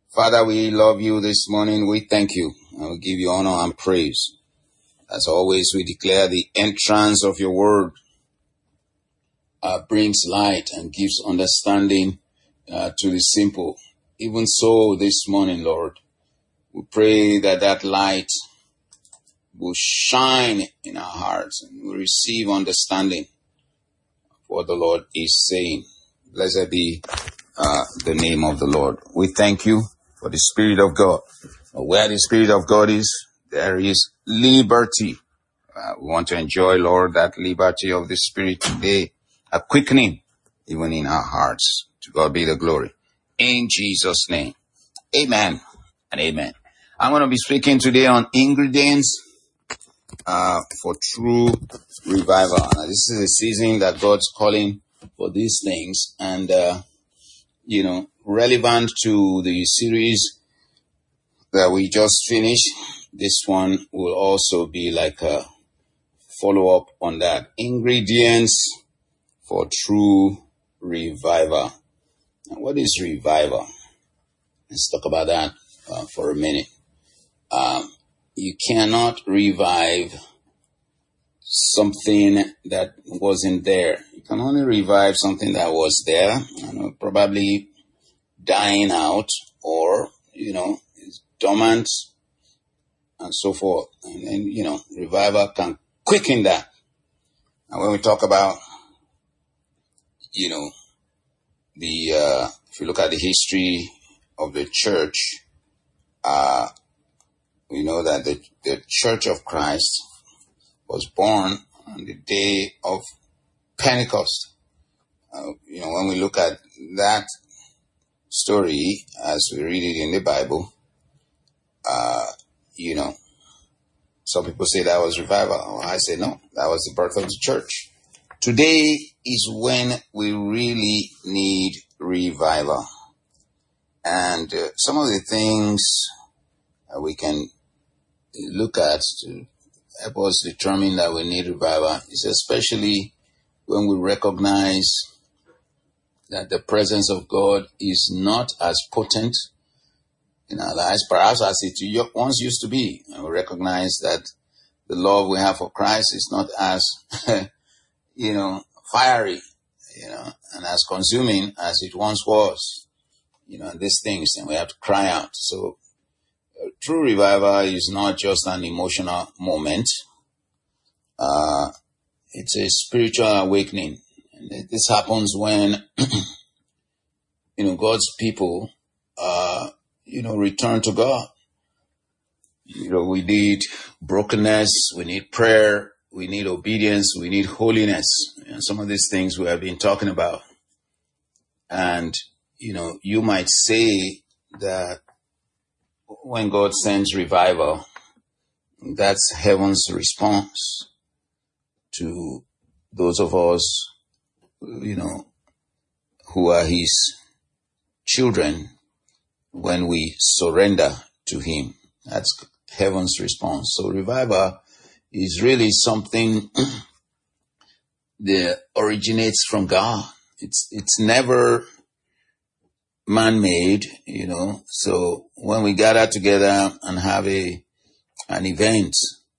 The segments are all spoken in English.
Father, we love you this morning. We thank you and we give you honor and praise. As always, we declare the entrance of your word brings light and gives understanding to the simple. Even so, this morning, Lord, we pray that that light will shine in our hearts and we receive understanding of what the Lord is saying. Blessed be the name of the Lord. We thank you for the Spirit of God. Where the Spirit of God is, there is liberty. We want to enjoy, Lord, that liberty of the Spirit today, a quickening even in our hearts. To God be the glory. In Jesus' name, amen and amen. I'm going to be speaking today on ingredients for true revival. Now, this is a season that God's calling for these things, and relevant to the series that we just finished. This one will also be like a follow-up on that. Ingredients for true revival. Now, what is revival? Let's talk about that for a minute. You cannot revive something that wasn't there. You can only revive something that was there, probably dying out or, is dormant and so forth. And then, revival can quicken that. And when we talk about, if you look at the history of the church, we know that the Church of Christ was born on the day of Pentecost. When we look at that story as we read it in the Bible, some people say that was revival. I say no, that was the birth of the church. Today is when we really need revival. And some of the things we can look at to help us determine that we need revival is especially when we recognize that the presence of God is not as potent in our lives, perhaps as it once used to be. And we recognize that the love we have for Christ is not as, fiery, and as consuming as it once was, these things, and we have to cry out. So true revival is not just an emotional moment. It's a spiritual awakening. And this happens when, God's people, return to God. We need brokenness, we need prayer, we need obedience, we need holiness. And some of these things we have been talking about. And, you might say that when God sends revival, that's heaven's response to those of us, who are his children when we surrender to him. That's heaven's response. So revival is really something that originates from God. It's never man-made, So when we gather together and have an event,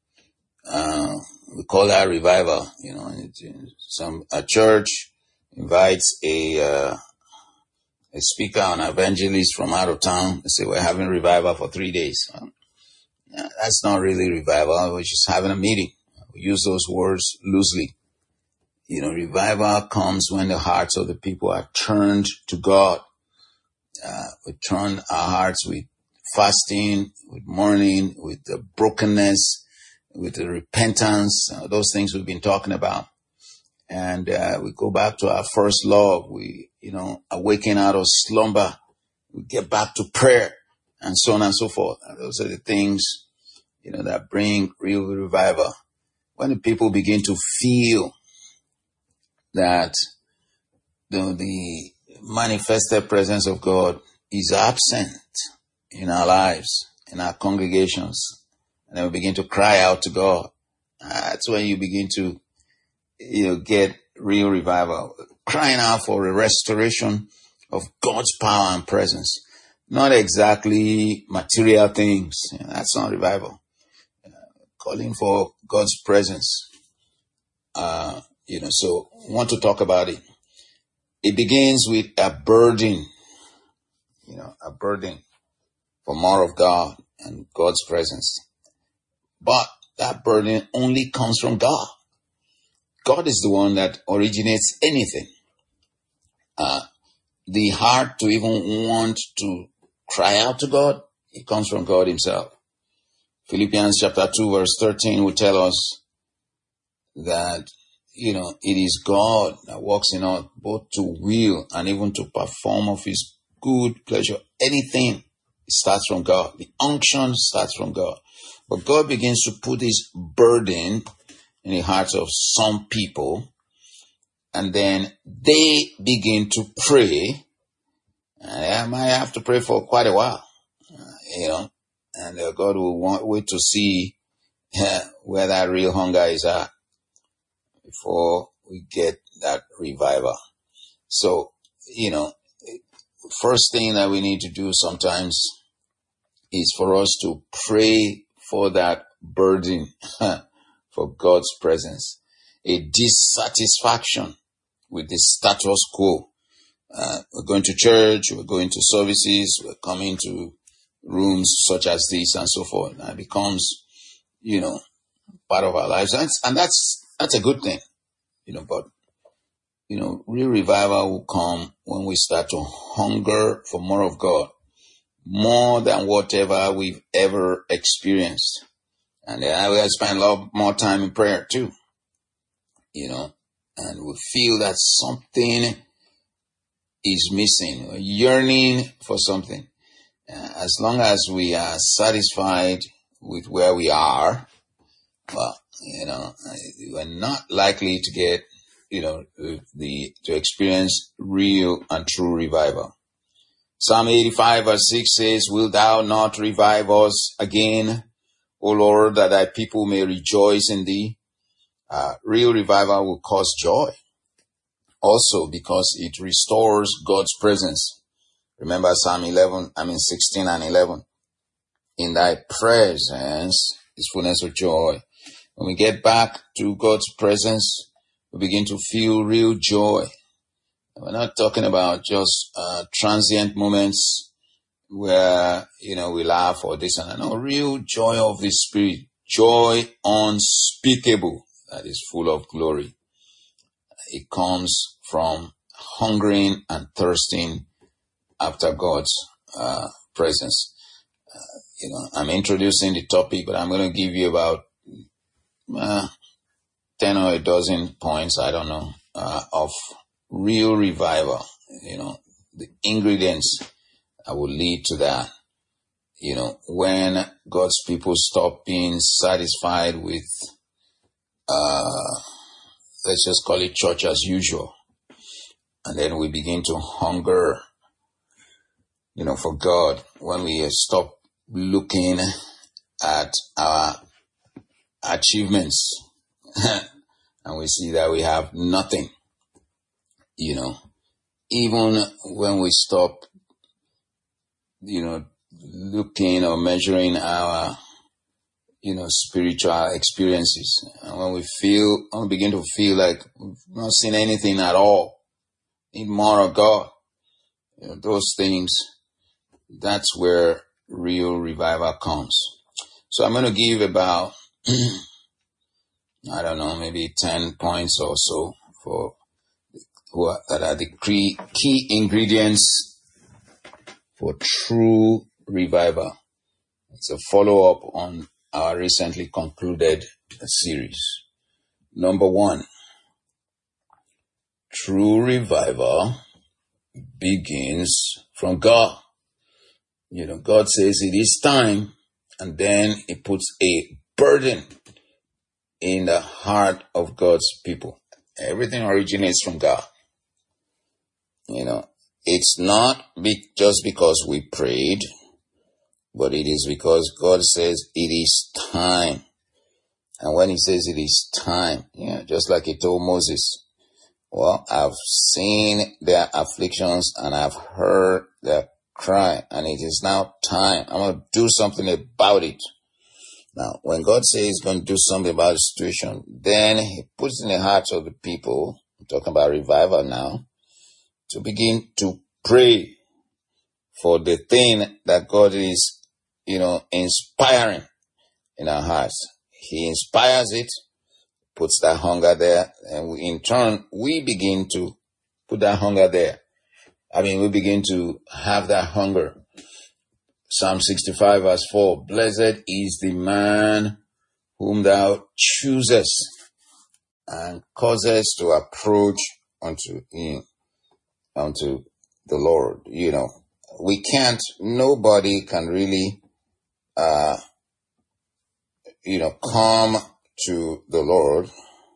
we call that revival. A church invites a speaker, an evangelist from out of town. They say, we're having revival for 3 days. That's not really revival. We're just having a meeting. We use those words loosely. Revival comes when the hearts of the people are turned to God. We turn our hearts with fasting, with mourning, with the brokenness, with the repentance, those things we've been talking about. And we go back to our first love. We, awaken out of slumber. We get back to prayer and so on and so forth. And those are the things, that bring real revival. When the people begin to feel that the manifested presence of God is absent in our lives, in our congregations, and then we begin to cry out to God. That's when you begin to, get real revival, crying out for a restoration of God's power and presence. not exactly material things. That's not revival. Calling for God's presence. So I want to talk about it. It begins with a burden, a burden for more of God and God's presence. But that burden only comes from God. God is the one that originates anything. The heart to even want to cry out to God, it comes from God himself. Philippians chapter 2 verse 13 will tell us that, it is God that works in us both to will and even to perform of his good pleasure. Anything starts from God. The unction starts from God. But God begins to put his burden in the hearts of some people, and then they begin to pray. I might have to pray for quite a while, and God will wait to see where that real hunger is at before we get that revival. So, first thing that we need to do sometimes is for us to pray for that burden for God's presence, a dissatisfaction with the status quo. We're going to church, we're going to services, we're coming to rooms such as this and so forth. And it becomes, part of our lives. And that's a good thing, but, real revival will come when we start to hunger for more of God, more than whatever we've ever experienced. And I will spend a lot more time in prayer too, and we feel that something is missing, yearning for something. As long as we are satisfied with where we are, well, we're not likely to get, to experience real and true revival. Psalm 85 verse 6 says, "Wilt thou not revive us again, O Lord, that thy people may rejoice in thee?" Real revival will cause joy. Also because it restores God's presence. Remember Psalm 16 and 11. In thy presence is fullness of joy. When we get back to God's presence, we begin to feel real joy. We're not talking about just transient moments where, we laugh or this and that. No, real joy of the Spirit. Joy unspeakable that is full of glory. It comes from hungering and thirsting after God's presence. I'm introducing the topic, but I'm going to give you about 10 or a dozen points, I don't know, of real revival, the ingredients that will lead to that. When God's people stop being satisfied with, let's just call it church as usual. And then we begin to hunger, for God. When we stop looking at our achievements and we see that we have nothing, even when we stop, looking or measuring our, spiritual experiences. And when we begin to feel like we've not seen anything at all, need more of God, those things, that's where real revival comes. So I'm going to give about, maybe 10 points or so that are the key ingredients for true revival. It's a follow-up on our recently concluded series. Number 1, true revival begins from God. God says it is time, and then he puts a burden in the heart of God's people. Everything originates from God. It's not just because we prayed, but it is because God says it is time. And when he says it is time, just like he told Moses, well, I've seen their afflictions and I've heard their cry, and it is now time. I'm going to do something about it. Now, when God says he's going to do something about the situation, then he puts in the hearts of the people, I'm talking about revival now, to begin to pray for the thing that God is, inspiring in our hearts. He inspires it, puts that hunger there, and in turn, we begin to put that hunger there. We begin to have that hunger. Psalm 65 verse 4, blessed is the man whom thou choosest and causest to approach unto the Lord. Nobody can really, come to the Lord.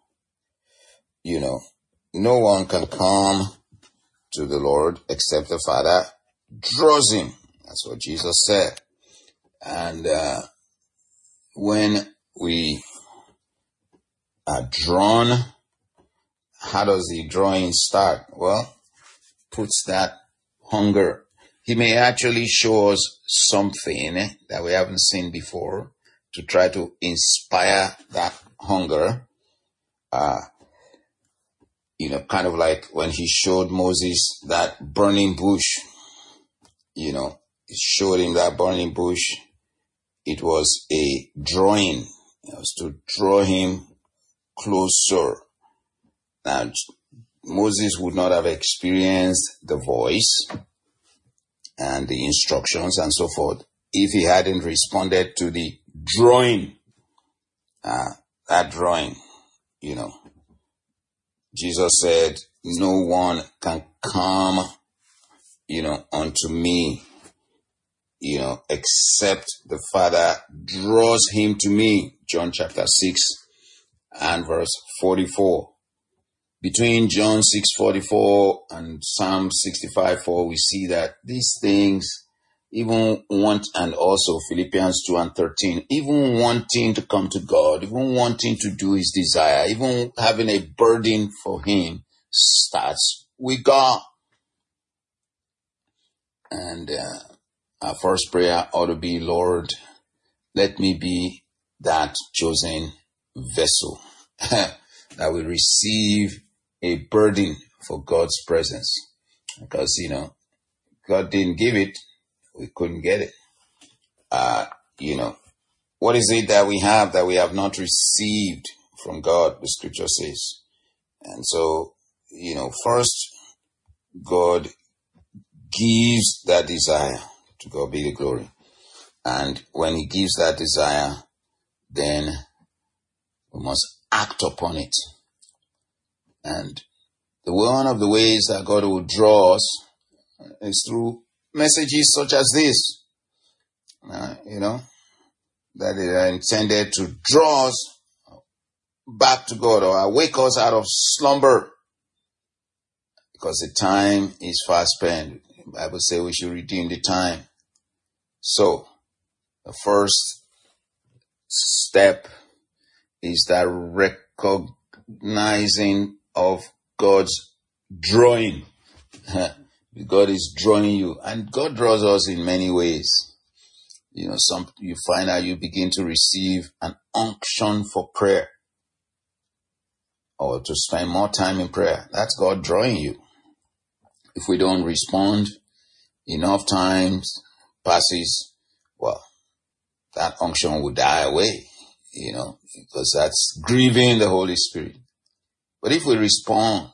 No one can come to the Lord except the Father draws him. That's what Jesus said. And when we are drawn, how does the drawing start? Well, puts that hunger. He may actually show us something that we haven't seen before to try to inspire that hunger. Kind of like when he showed Moses that burning bush. He showed him that burning bush. It was a drawing. It was to draw him closer. Now, Moses would not have experienced the voice and the instructions and so forth if he hadn't responded to the drawing. That drawing, Jesus said, no one can come, unto me, except the Father draws him to me. John chapter 6 and verse 44. Between John 6:44 and Psalm 65:4, we see that these things, and also Philippians 2:13, even wanting to come to God, even wanting to do his desire, even having a burden for him, starts with God. And our first prayer ought to be, Lord, let me be that chosen vessel that will receive a burden for God's presence. Because, God didn't give it, we couldn't get it. What is it that we have not received from God, the scripture says. And so, first, God gives that desire. To God be the glory. And when he gives that desire, then we must act upon it. And one of the ways that God will draw us is through messages such as this, that are intended to draw us back to God or awake us out of slumber, because the time is fast spent. The Bible says we should redeem the time. So, the first step is that recognizing of God's drawing. God is drawing you, and God draws us in many ways. You find out you begin to receive an unction for prayer, or to spend more time in prayer. That's God drawing you. If we don't respond, enough times passes, well, that unction will die away, because that's grieving the Holy Spirit. But if we respond,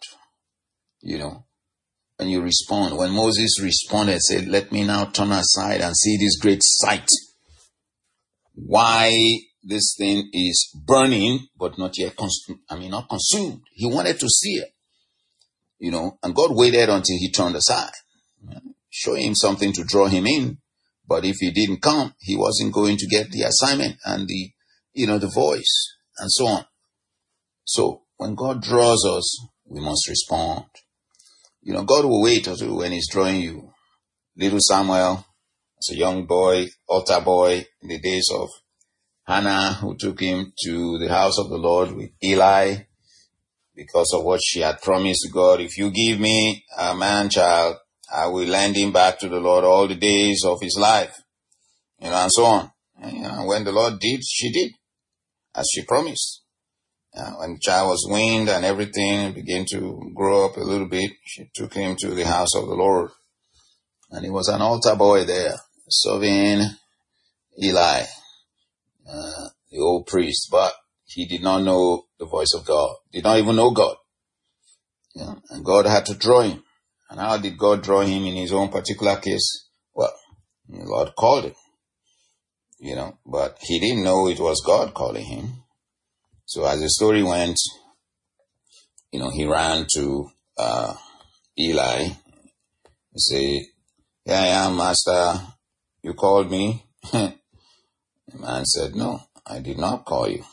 when you respond, when Moses responded, said, let me now turn aside and see this great sight. Why this thing is burning, but not yet not consumed. He wanted to see it, and God waited until he turned aside, show him something to draw him in. But if he didn't come, he wasn't going to get the assignment and the voice and so on. So when God draws us, we must respond. God will wait until when he's drawing you. Little Samuel, as a young boy, altar boy, in the days of Hannah, who took him to the house of the Lord with Eli, because of what she had promised to God. If you give me a man child, I will lend him back to the Lord all the days of his life, and so on. And when the Lord did, she did, as she promised. When the child was weaned and everything began to grow up a little bit, she took him to the house of the Lord. And he was an altar boy there, serving Eli, the old priest. But he did not know the voice of God, did not even know God. And God had to draw him. And how did God draw him in his own particular case? Well, the Lord called him, but he didn't know it was God calling him. So as the story went, he ran to Eli and said, "Here I am, Master. You called me." The man said, "No, I did not call you.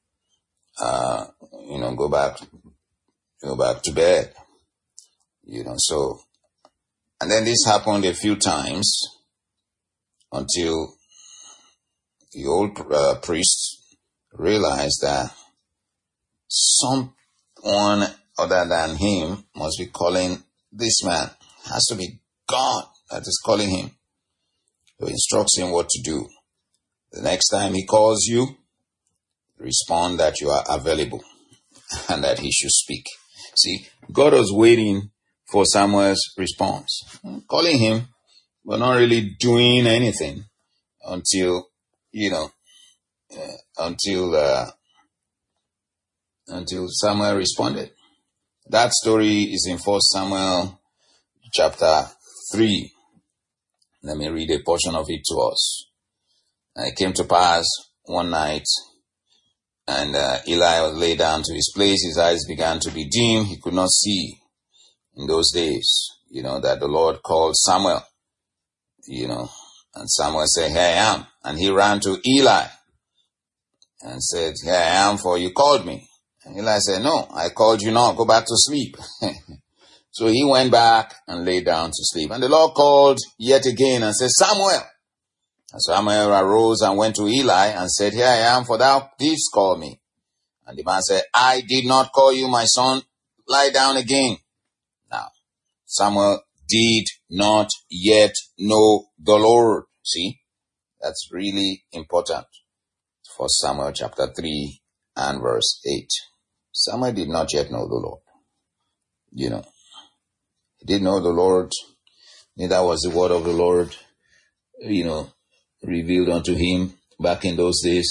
Go back to bed." So, and then this happened a few times until the old priest realized that someone other than him must be calling this man. It has to be God that is calling him. So he instructs him what to do. The next time he calls you, respond that you are available and that he should speak. See, God was waiting for Samuel's response, calling him, but not really doing anything until Samuel responded. That story is in 1 Samuel chapter 3. Let me read a portion of it to us. And it came to pass one night, and Eli lay down to his place. His eyes began to be dim. He could not see. In those days, that the Lord called Samuel, and Samuel said, "Here I am." And he ran to Eli and said, "Here I am, for you called me." And Eli said, "No, I called you not. Go back to sleep." So he went back and lay down to sleep. And the Lord called yet again and said, "Samuel." And Samuel arose and went to Eli and said, "Here I am, for thou didst call me." And the man said, "I did not call you, my son. Lie down again." Now, Samuel did not yet know the Lord. See, that's really important. 1 Samuel chapter 3 and verse 8. Samuel did not yet know the Lord. He didn't know the Lord. Neither was the word of the Lord, revealed unto him back in those days,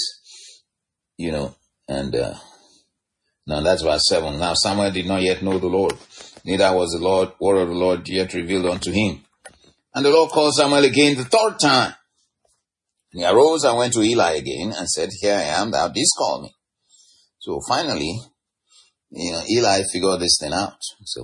and now that's verse 7. Now Samuel did not yet know the Lord, neither was the word of the Lord yet revealed unto him. And the Lord called Samuel again the third time. And he arose and went to Eli again and said, "Here I am, thou didst call me." So finally, Eli figured this thing out.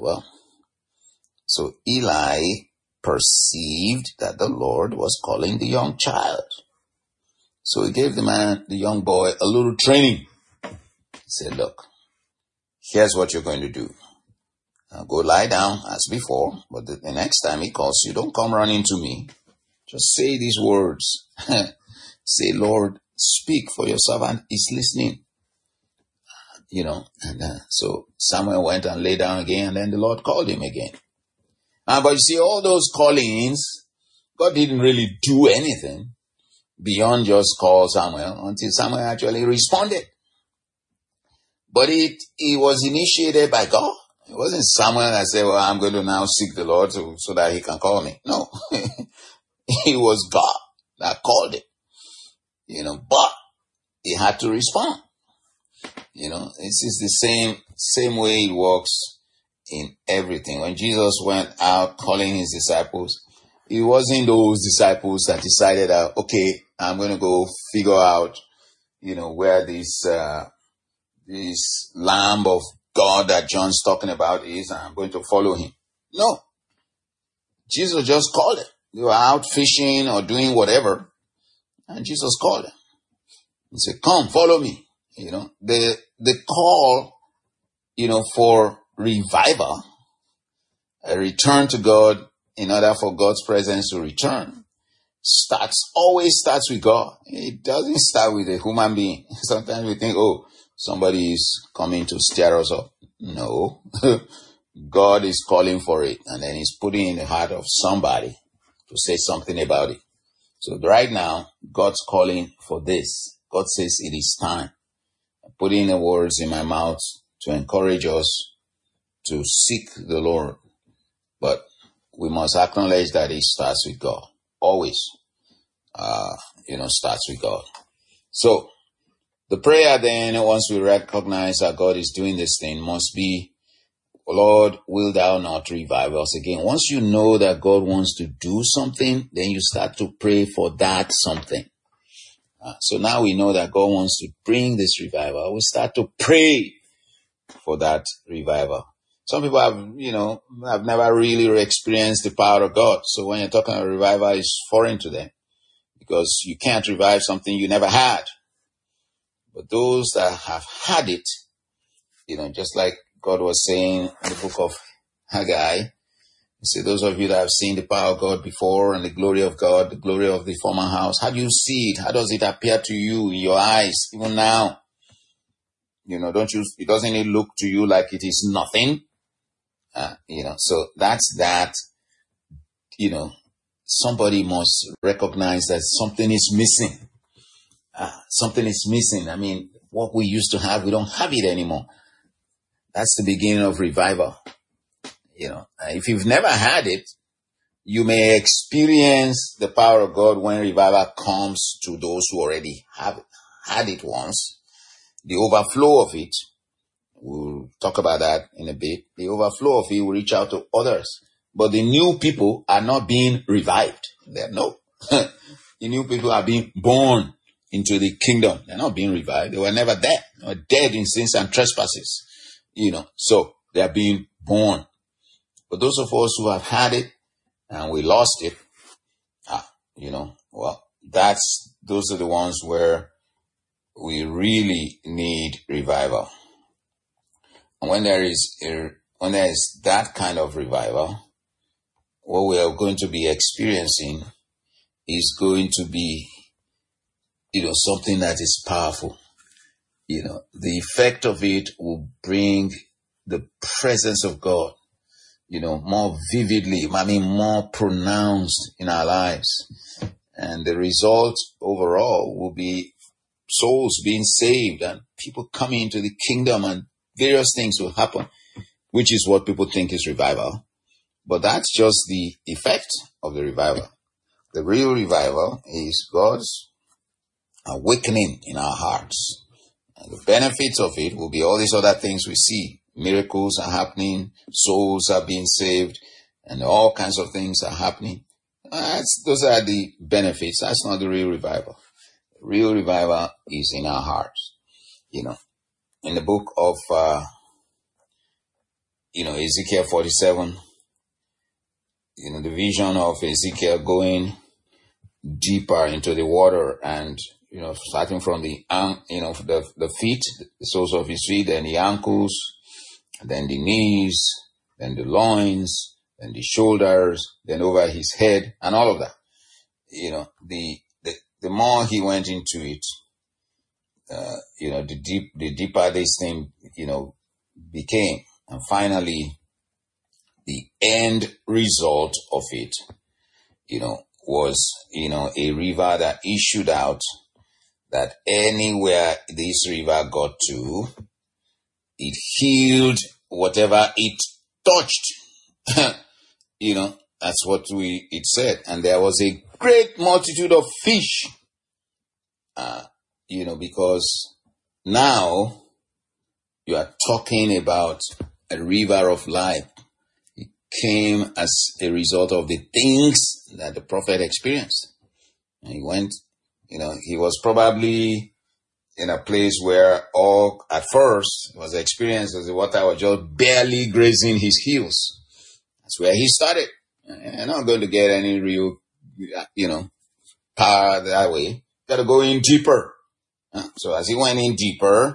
So Eli perceived that the Lord was calling the young child. So he gave the young boy, a little training. He said, "Look, here's what you're going to do. Now go lie down as before, but the next time he calls you, don't come running to me. Just say these words. Say, 'Lord, speak, for your servant is listening.'" So Samuel went and lay down again, and then the Lord called him again. But you see, all those callings, God didn't really do anything beyond just call Samuel until Samuel actually responded. But it was initiated by God. It wasn't Samuel that said, "Well, I'm going to now seek the Lord so that he can call me." No, it was God that called it, but he had to respond. This is the same way it works in everything. When Jesus went out calling his disciples, it wasn't those disciples that decided that, okay, I'm going to go figure out, where this Lamb of God that John's talking about is, and I'm going to follow him. No. Jesus just called it. They were out fishing or doing whatever, and Jesus called them. He said, "Come, follow me." The call, for revival, a return to God in order for God's presence to return, always starts with God. It doesn't start with a human being. Sometimes we think, somebody is coming to stir us up. No. God is calling for it, and then he's putting in the heart of somebody to say something about it. So right now, God's calling for this. God says it is time. I'm putting the words in my mouth to encourage us to seek the Lord. But we must acknowledge that it starts with God. Always, starts with God. So the prayer then, once we recognize that God is doing this thing, must be, Lord, will thou not revive us again? Once you know that God wants to do something, then you start to pray for that something. So now we know that God wants to bring this revival. We start to pray for that revival. Some people have never really experienced the power of God. So when you're talking about revival, it's foreign to them because you can't revive something you never had. But those that have had it, just like God was saying in the book of Haggai, he said, those of you that have seen the power of God before and the glory of God, the glory of the former house, how do you see it? How does it appear to you in your eyes, even now? Doesn't it look to you like it is nothing? So that's that, somebody must recognize that something is missing. Something is missing. I mean, what we used to have, we don't have it anymore. That's the beginning of revival. If you've never had it, you may experience the power of God when revival comes to those who already have had it once. The overflow of it, we'll talk about that in a bit. The overflow of it will reach out to others. But the new people are not being revived. The new people are being born into the kingdom. They're not being revived. They were never there. They were dead in sins and trespasses. So they are being born. But those of us who have had it and we lost it, those are the ones where we really need revival. And when there is that kind of revival, what we are going to be experiencing is going to be, something that is powerful. The effect of it will bring the presence of God, more vividly, more pronounced in our lives. And the result overall will be souls being saved and people coming into the kingdom, and various things will happen, which is what people think is revival. But that's just the effect of the revival. The real revival is God's awakening in our hearts. And the benefits of it will be all these other things we see. Miracles are happening, souls are being saved, and all kinds of things are happening. Those are the benefits. That's not the real revival. Real revival is in our hearts. In the book of, Ezekiel 47, the vision of Ezekiel going deeper into the water and, starting from the feet, the soles of his feet, then the ankles, then the knees, then the loins, then the shoulders, then over his head, and all of that. The more he went into it, the deeper this thing, became. And finally, the end result of it, was, a river that issued out, that anywhere this river got to, it healed whatever it touched. That's what it said. And there was a great multitude of fish, because now you are talking about a river of life. It came as a result of the things that the prophet experienced. And he went, he was probably in a place where at first was experienced as the water was just barely grazing his heels. That's where he started. You're not going to get any real, power that way. Got to go in deeper. So as he went in deeper,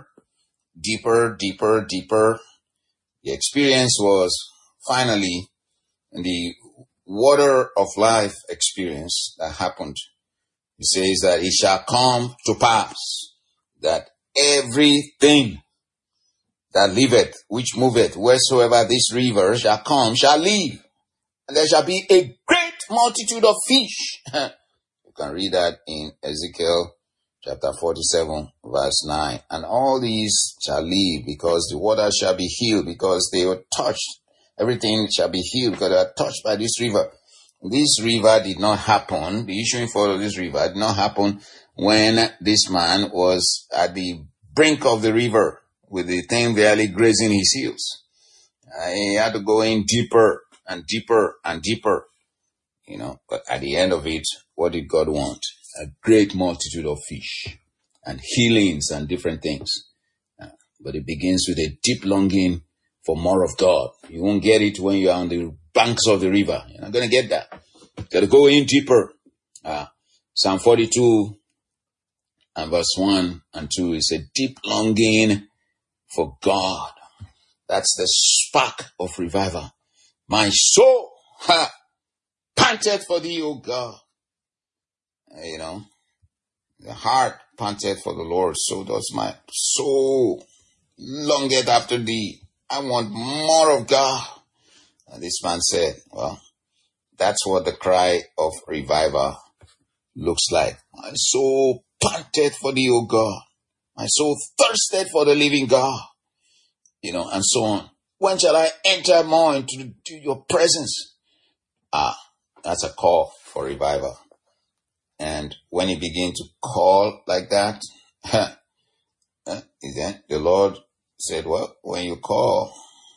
the experience was finally the water of life experience that happened. He says that it shall come to pass that everything that liveth, which moveth, wheresoever this river shall come, shall live. And there shall be a great multitude of fish. You can read that in Ezekiel chapter 47, verse 9. And all these shall live, because the water shall be healed, because they were touched. Everything shall be healed, because they are touched by this river. This river did not happen, the issuing forth of this river did not happen when this man was at the brink of the river with the thing barely grazing his heels. He had to go in deeper and deeper and deeper, but at the end of it, what did God want? A great multitude of fish and healings and different things. But it begins with a deep longing for more of God. You won't get it when you are on the banks of the river. You're not going to get that. You've got to go in deeper. Psalm 42 and verse 1 and 2 is a deep longing for God. That's the spark of revival. My soul panted for thee, O God. The heart panted for the Lord, so does my soul longeth after thee. I want more of God. And this man said, well, that's what the cry of revival looks like. My soul panted for thee, O God. My soul thirsted for the living God. And so on. When shall I enter more into your presence? That's a call for revival. And when he began to call like that, the Lord said, well, when you call,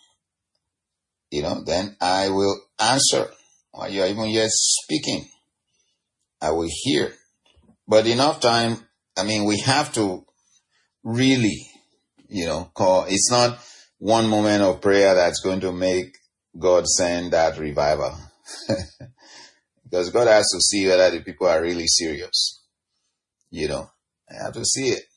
then I will answer. While you are even yet speaking, I will hear. But enough time, we have to really, call. It's not one moment of prayer that's going to make God send that revival. Because God has to see whether the people are really serious. I have to see it.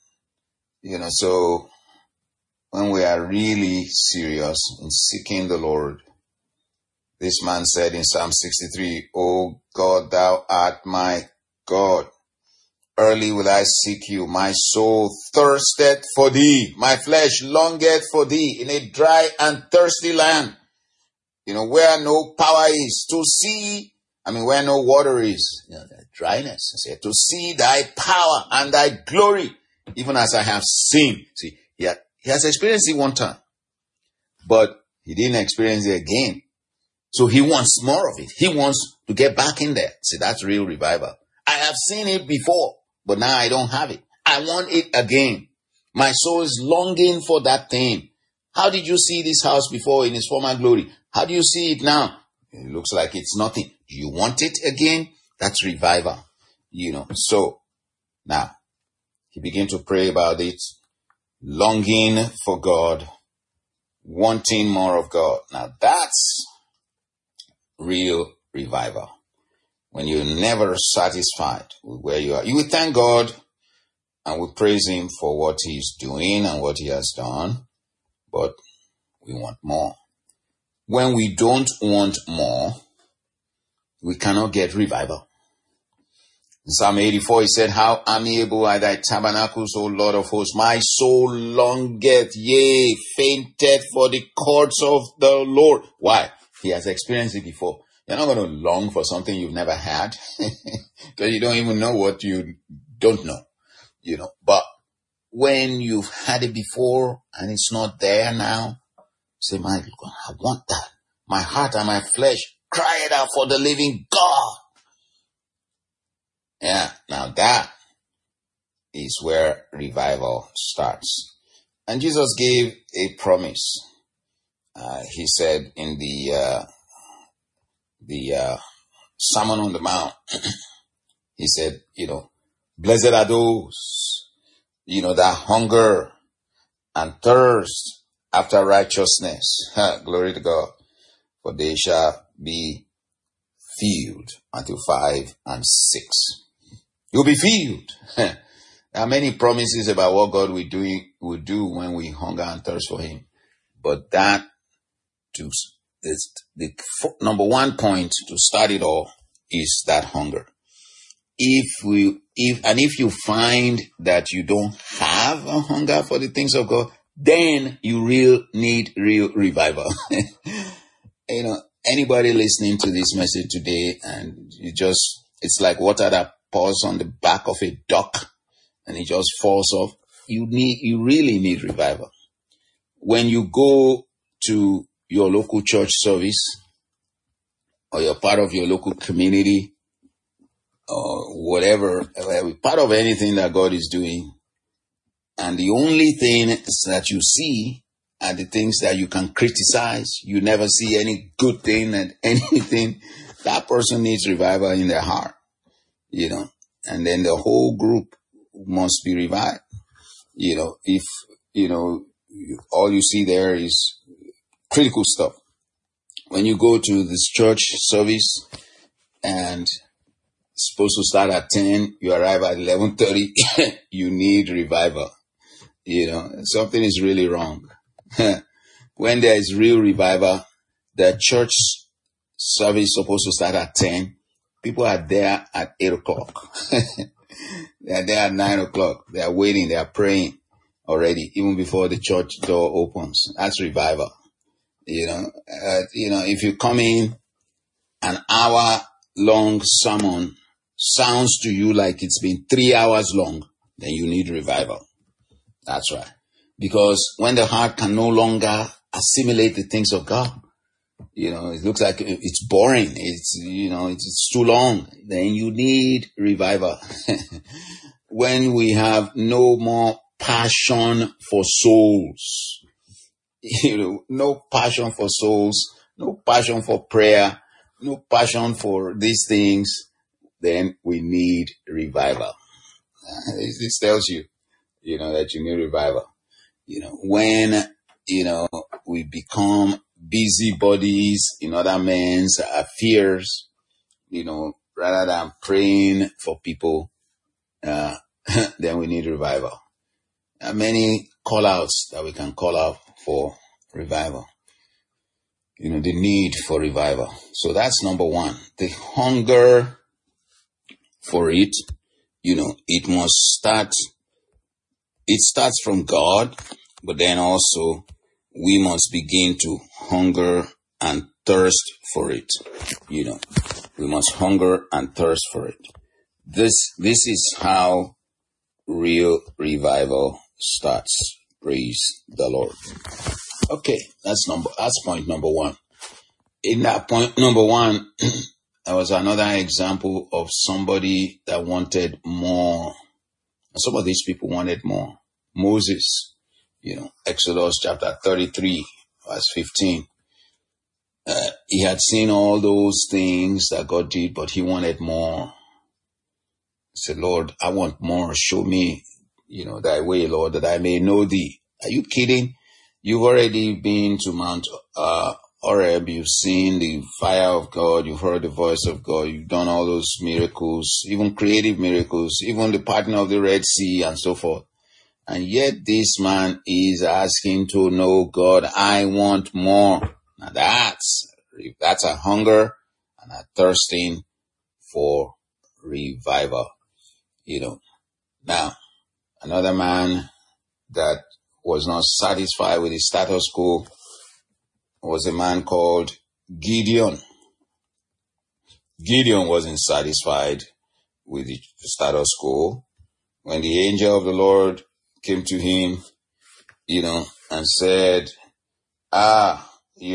So when we are really serious in seeking the Lord, this man said in Psalm 63, O God, thou art my God. Early will I seek you. My soul thirsteth for thee. My flesh longeth for thee in a dry and thirsty land. Where no power is, to see, where no water is, the dryness. To see thy power and thy glory, even as I have seen. See, he has experienced it one time, but he didn't experience it again. So he wants more of it. He wants to get back in there. See, that's real revival. I have seen it before, but now I don't have it. I want it again. My soul is longing for that thing. How did you see this house before in its former glory? How do you see it now? It looks like it's nothing. Do you want it again? That's revival. So now he began to pray about it, longing for God, wanting more of God. Now that's real revival. When you're never satisfied with where you are, you will thank God and we praise him for what he's doing and what he has done, but we want more. When we don't want more, we cannot get revival. In Psalm 84, he said, how amiable are thy tabernacles, O Lord of hosts. My soul longeth, yea, fainteth for the courts of the Lord. Why? He has experienced it before. You're not going to long for something you've never had because you don't even know what you don't know, But when you've had it before and it's not there now, say, my God, I want that. My heart and my flesh cried out for the living God. Yeah, now that is where revival starts. And Jesus gave a promise. He said in the Sermon on the Mount, he said, blessed are those, that hunger and thirst after righteousness. Glory to God. For they shall be filled. Matthew 5 and 6. You'll be filled. There are many promises about what God will do when we hunger and thirst for him. But that is the number one point to start it all is that hunger. If you find that you don't have a hunger for the things of God, then you need real revival. Anybody listening to this message today, and it's like water that pours on the back of a duck and it just falls off. You really need revival. When you go to your local church service, or you're part of your local community, or whatever, part of anything that God is doing, and the only thing that you see are the things that you can criticize, you never see any good thing and anything, that person needs revival in their heart, and then the whole group must be revived. If, all you see there is critical stuff. When you go to this church service and it's supposed to start at 10, you arrive at 11:30, you need revival. Something is really wrong. When there is real revival, the church service is supposed to start at 10. People are there at 8 o'clock. They are there at 9 o'clock. They are waiting. They are praying already, even before the church door opens. That's revival. If you come in, an hour-long sermon sounds to you like it's been 3 hours long, then you need revival. That's right. Because when the heart can no longer assimilate the things of God, it looks like it's boring. It's too long. Then you need revival. When we have no more passion for souls, no passion for souls, no passion for prayer, no passion for these things, then we need revival. This tells you, that you need revival. When, we become busybodies in other men's affairs, rather than praying for people, then we need revival. There are many call-outs that we can call out for revival. The need for revival. So that's number one. The hunger for it, it must start. It starts from God, but then also we must begin to hunger and thirst for it. We must hunger and thirst for it. This is how real revival starts. Praise the Lord. Okay, that's point number one. In that point number one, there was another example of somebody that wanted more. Some of these people wanted more. Moses, Exodus chapter 33, verse 15. He had seen all those things that God did, but he wanted more. He said, Lord, I want more. Show me, thy way, Lord, that I may know thee. Are you kidding? You've already been to Mount Horeb. You've seen the fire of God. You've heard the voice of God. You've done all those miracles, even creative miracles, even the parting of the Red Sea and so forth. And yet this man is asking to know God. I want more. Now that's a hunger and a thirsting for revival. Now, another man that was not satisfied with the status quo was a man called Gideon. Gideon wasn't satisfied with the status quo. When the angel of the Lord came to him, and said, thou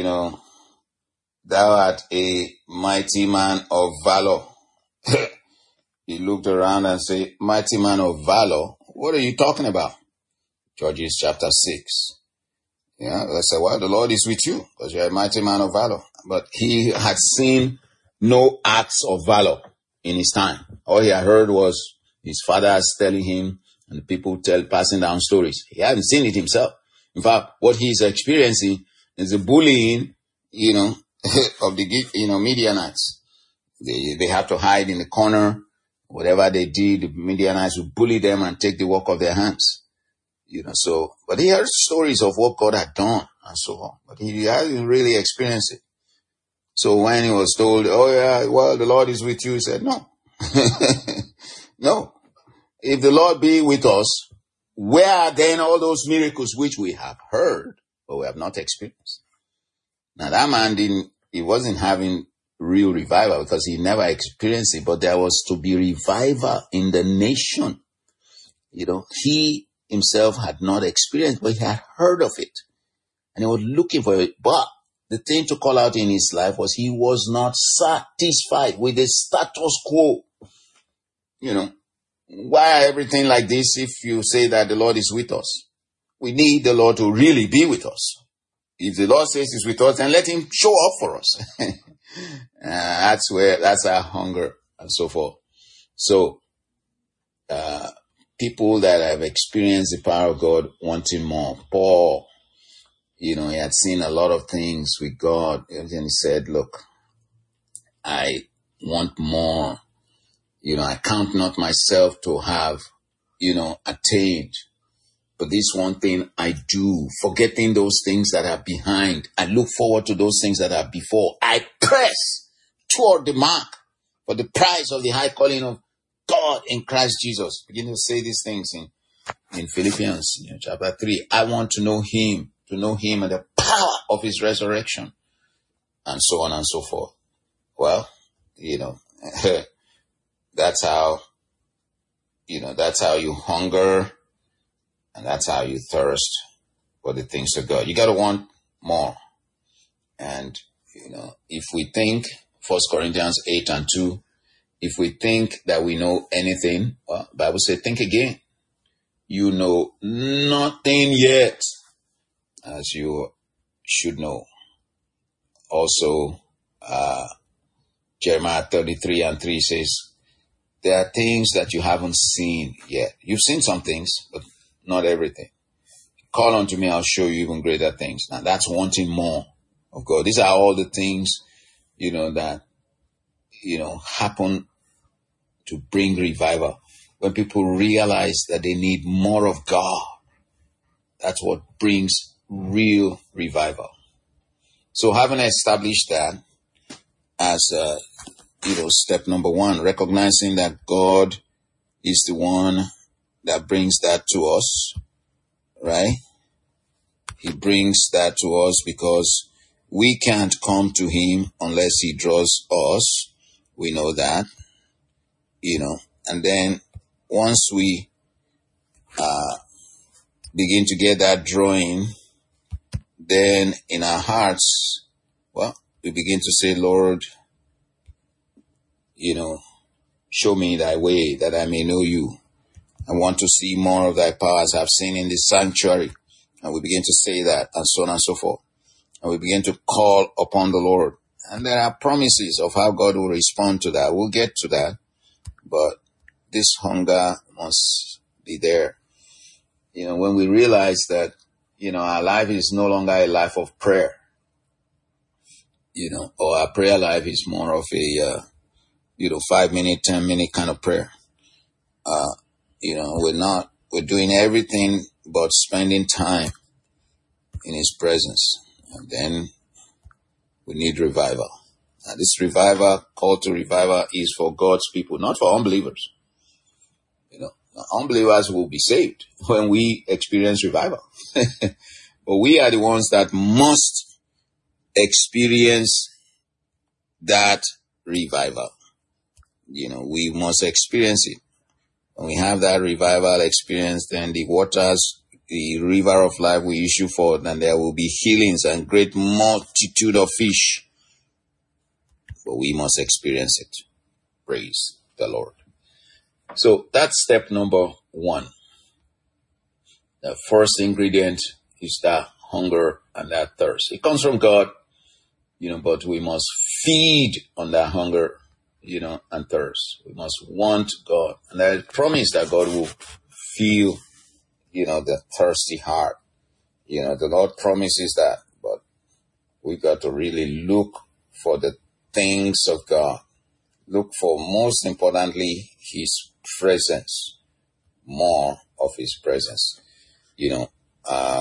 art a mighty man of valor. He looked around and said, mighty man of valor? What are you talking about? Judges chapter 6. I said, well, the Lord is with you because you're a mighty man of valor. But he had seen no acts of valor in his time. All he had heard was his fathers telling him and people passing down stories. He hadn't seen it himself. In fact, what he's experiencing is the bullying, of the, Midianites. They have to hide in the corner. Whatever they did, the Midianites would bully them and take the work of their hands. But he heard stories of what God had done and so on. But he hadn't really experienced it. So when he was told, oh yeah, well, the Lord is with you, he said, no. No. If the Lord be with us, where are then all those miracles which we have heard, but we have not experienced? Now that man he wasn't having real revival because he never experienced it, but there was to be revival in the nation. He himself had not experienced, but he had heard of it. And he was looking for it. But the thing to call out in his life was he was not satisfied with the status quo. Why everything like this if you say that the Lord is with us? We need the Lord to really be with us. If the Lord says he's with us, then let him show up for us. That's our hunger and so forth. So, people that have experienced the power of God wanting more. Paul, he had seen a lot of things with God. And he said, look, I want more. I count not myself to have, attained. But this one thing I do, forgetting those things that are behind. I look forward to those things that are before. I press toward the mark for the prize of the high calling of God in Christ Jesus. Begin to say these things in Philippians chapter 3. I want to know him and the power of his resurrection, and so on and so forth. Well, that's how you hunger, and that's how you thirst for the things of God. You got to want more. And, if we think, 1 Corinthians 8:2, if we think that we know anything, well, the Bible says, think again. You know nothing yet, as you should know. Also, Jeremiah 33:3 says, there are things that you haven't seen yet. You've seen some things, but not everything. Call unto me, I'll show you even greater things. Now that's wanting more of God. These are all the things, that, happen to bring revival. When people realize that they need more of God, that's what brings real revival. So having established that as, step number 1, recognizing that God is the one that brings that to us, right? He brings that to us because we can't come to him unless he draws us. We know that, and then once we begin to get that drawing, then in our hearts, we begin to say, Lord, show me thy way that I may know you. I want to see more of thy power as I've seen in the sanctuary. And we begin to say that, and so on and so forth. And we begin to call upon the Lord. And there are promises of how God will respond to that. We'll get to that. But this hunger must be there. When we realize that, our life is no longer a life of prayer, or our prayer life is more of a, 5-minute, 10-minute kind of prayer. We're doing everything but spending time in his presence. And then we need revival. Now this revival, call to revival, is for God's people, not for unbelievers. Unbelievers will be saved when we experience revival. But we are the ones that must experience that revival. We must experience it. When we have that revival experience, then the waters, the river of life will issue forth, and there will be healings and great multitude of fish. But we must experience it. Praise the Lord. So that's step number 1. The first ingredient is that hunger and that thirst. It comes from God, but we must feed on that hunger, and thirst. We must want God. And I promise that God will feel, the thirsty heart. The Lord promises that, but we've got to really look for the things of God. Look for, most importantly, his presence. More of his presence. These are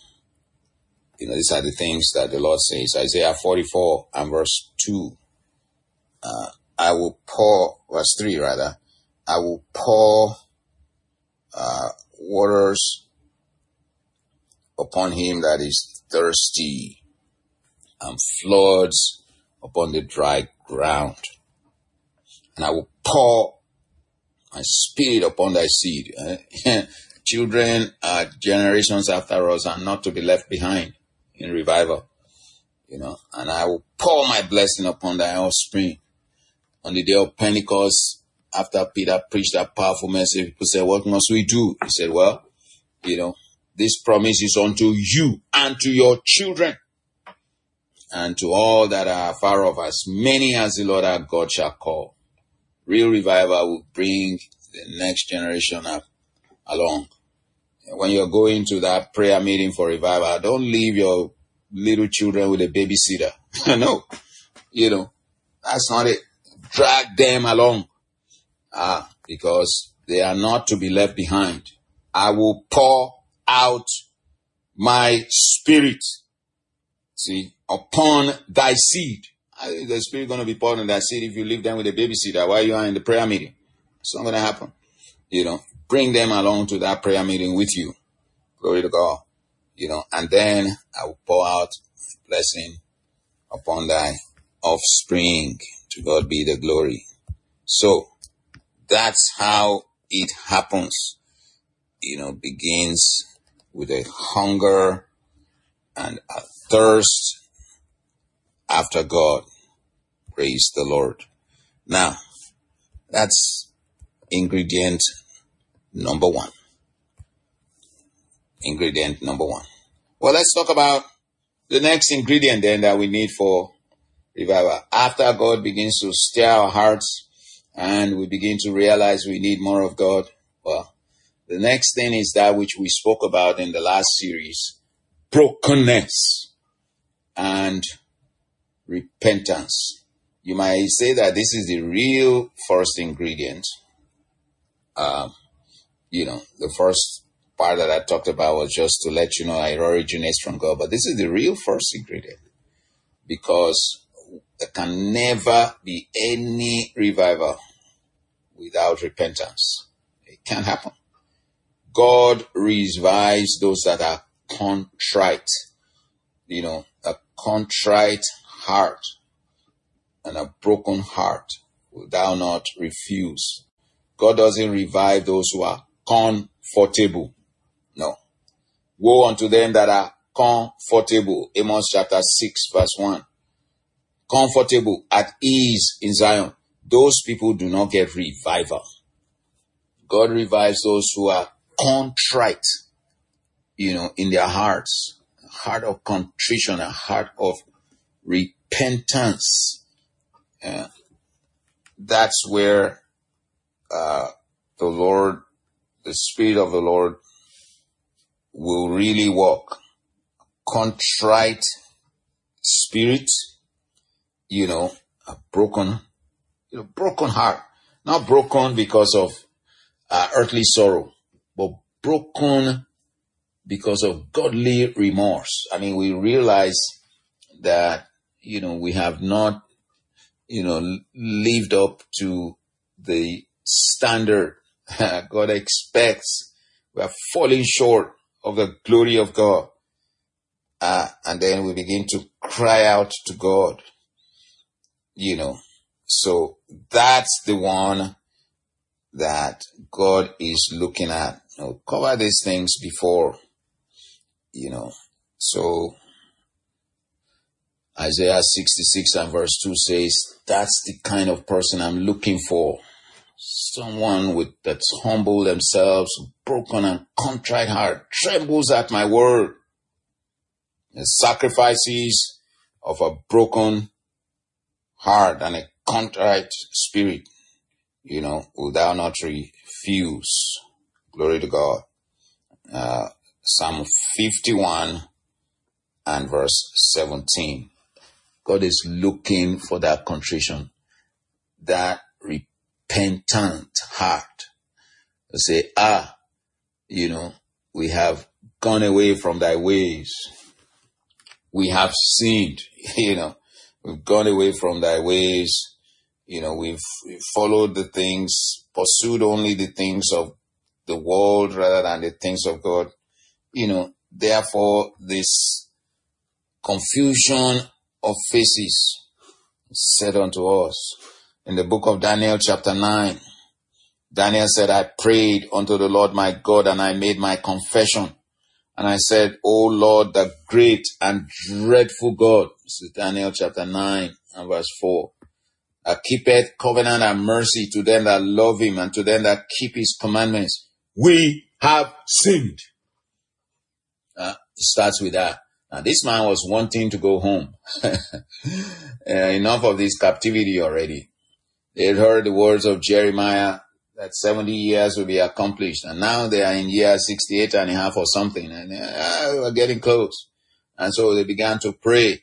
the things that the Lord says. Isaiah 44 and verse 2. I will pour, verse 3 rather, I will pour waters upon him that is thirsty, and floods upon the dry ground. And I will pour my spirit upon thy seed. Children, generations after us are not to be left behind in revival. And I will pour my blessing upon thy offspring. On the day of Pentecost, after Peter preached that powerful message, people said, what must we do? He said, well, this promise is unto you and to your children and to all that are far off, as many as the Lord our God shall call. Real revival will bring the next generation up along. When you're going to that prayer meeting for revival, don't leave your little children with a babysitter. No, that's not it. Drag them along. Because they are not to be left behind. I will pour out my spirit, upon thy seed. The spirit going to be poured on thy seed if you leave them with a babysitter while you are in the prayer meeting. It's not going to happen. Bring them along to that prayer meeting with you. Glory to God. And then I will pour out blessing upon thy offspring. To God be the glory. So, that's how it happens. Begins with a hunger and a thirst after God. Praise the Lord. Now, that's ingredient number one. Ingredient number one. Well, let's talk about the next ingredient then that we need for revival. After God begins to stir our hearts and we begin to realize we need more of God, well, the next thing is that which we spoke about in the last series, brokenness and repentance. You might say that this is the real first ingredient. The first part that I talked about was just to let you know it originates from God. But this is the real first ingredient, because there can never be any revival without repentance. It can't happen. God revives those that are contrite. A contrite heart and a broken heart will thou not refuse. God doesn't revive those who are comfortable. No. Woe unto them that are comfortable. Amos chapter 6 verse 1. Comfortable, at ease in Zion. Those people do not get revival. God revives those who are contrite, in their hearts. A heart of contrition, a heart of repentance. That's where the Spirit of the Lord will really work. Contrite spirit, a broken heart. Not broken because of earthly sorrow, but broken because of godly remorse. We realize that, we have not, lived up to the standard God expects. We are falling short of the glory of God. And then we begin to cry out to God, So that's the one that God is looking at. We'll cover these things before, So Isaiah 66 and verse 2 says, that's the kind of person I'm looking for. Someone that's humble themselves, broken and contrite heart, trembles at my word. The sacrifices of a broken heart and a contrite spirit, will thou not refuse. Glory to God. Psalm 51 and verse 17. God is looking for that contrition, that repentant heart. They say, we have gone away from thy ways. We have sinned, we've gone away from thy ways. We've followed the things, pursued only the things of the world rather than the things of God. Therefore, this confusion of faces said unto us in the book of Daniel chapter 9. Daniel said, I prayed unto the Lord my God, and I made my confession. And I said, O Lord, the great and dreadful God. This is Daniel chapter 9 and verse 4. That keepeth covenant and mercy to them that love him, and to them that keep his commandments. We have sinned. It starts with that. Now, this man was wanting to go home. Enough of this captivity already. They had heard the words of Jeremiah that 70 years will be accomplished. And now they are in year 68 and a half or something. And we're getting close. And so they began to pray,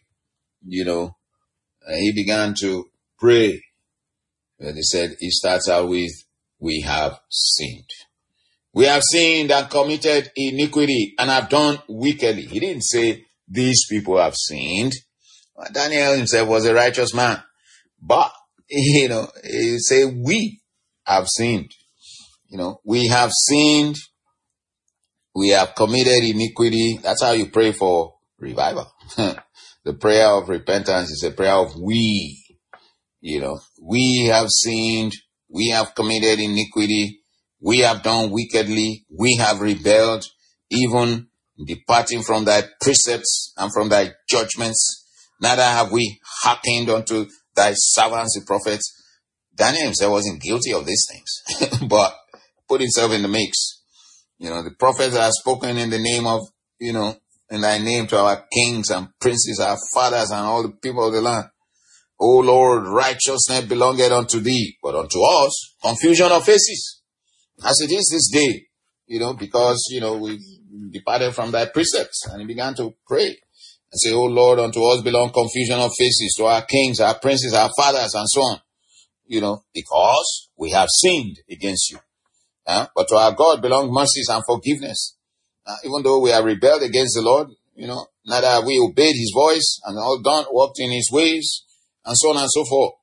he began to pray. They said, he starts out with, we have sinned. We have sinned and committed iniquity and have done wickedly. He didn't say, these people have sinned. Daniel himself was a righteous man. But, he say, we have sinned. We have sinned. We have committed iniquity. That's how you pray for revival. The prayer of repentance is a prayer of we. We have sinned. We have committed iniquity. We have done wickedly. We have rebelled, even departing from thy precepts and from thy judgments. Neither have we hearkened unto thy servants, the prophets. Daniel himself wasn't guilty of these things, but put himself in the mix. The prophets have spoken in the name of, in thy name to our kings and princes, our fathers, and all the people of the land. O Lord, righteousness belongeth unto thee, but unto us, confusion of faces, as it is this day, because, we departed from thy precepts. And he began to pray and say, O Lord, unto us belong confusion of faces, to our kings, our princes, our fathers, and so on. Because we have sinned against you. But to our God belong mercies and forgiveness. Even though we have rebelled against the Lord, neither have we obeyed his voice and all done, walked in his ways, and so on and so forth.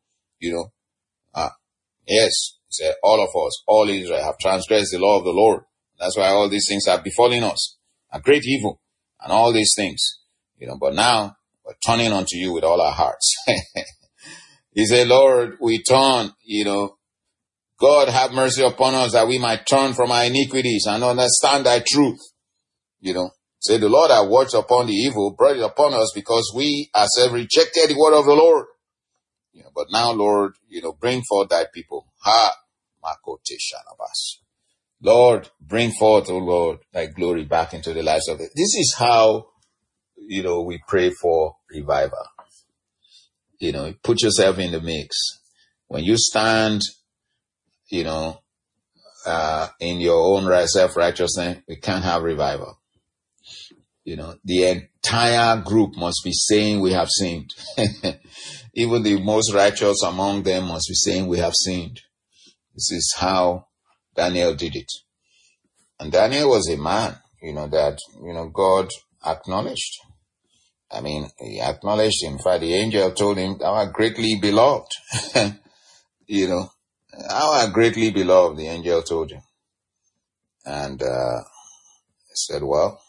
Yes, he said, all of us, all Israel have transgressed the law of the Lord. That's why all these things are befalling us, a great evil, and all these things. But now we're turning unto you with all our hearts. He said, Lord, we turn, God have mercy upon us that we might turn from our iniquities and understand thy truth. Say the Lord hath watched upon the evil, brought it upon us because we ourselves rejected the word of the Lord. But now, Lord, bring forth thy people. Lord, bring forth, O Lord, thy glory back into the lives of it. This is how, we pray for revival. Put yourself in the mix. When you stand, in your own self-righteousness, we can't have revival. The entire group must be saying we have sinned. Even the most righteous among them must be saying we have sinned. This is how Daniel did it. And Daniel was a man, that, God acknowledged. He acknowledged him. In fact, the angel told him, thou art greatly beloved. Thou art greatly beloved, the angel told him. And he said, well,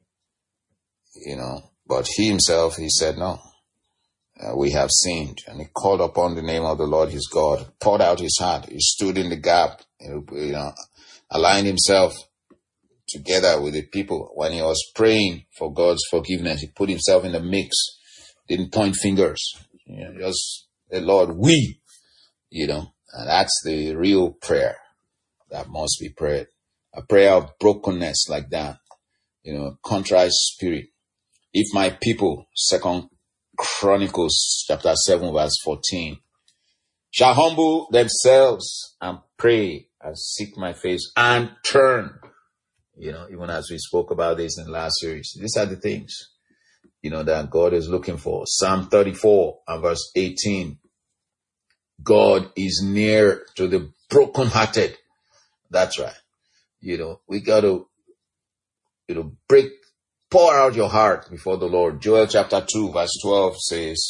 but he himself, he said, no, we have sinned. And he called upon the name of the Lord his God, poured out his heart. He stood in the gap, aligned himself together with the people. When he was praying for God's forgiveness, he put himself in the mix, didn't point fingers, just the Lord, we, and that's the real prayer that must be prayed. A prayer of brokenness like that, contrite spirit. If my people, 2 Chronicles chapter 7 verse 14, shall humble themselves and pray and seek my face and turn, even as we spoke about this in the last series. These are the things, that God is looking for. Psalm 34 and verse 18. God is near to the brokenhearted. That's right. We got to, pour out your heart before the Lord. Joel chapter 2 verse 12 says,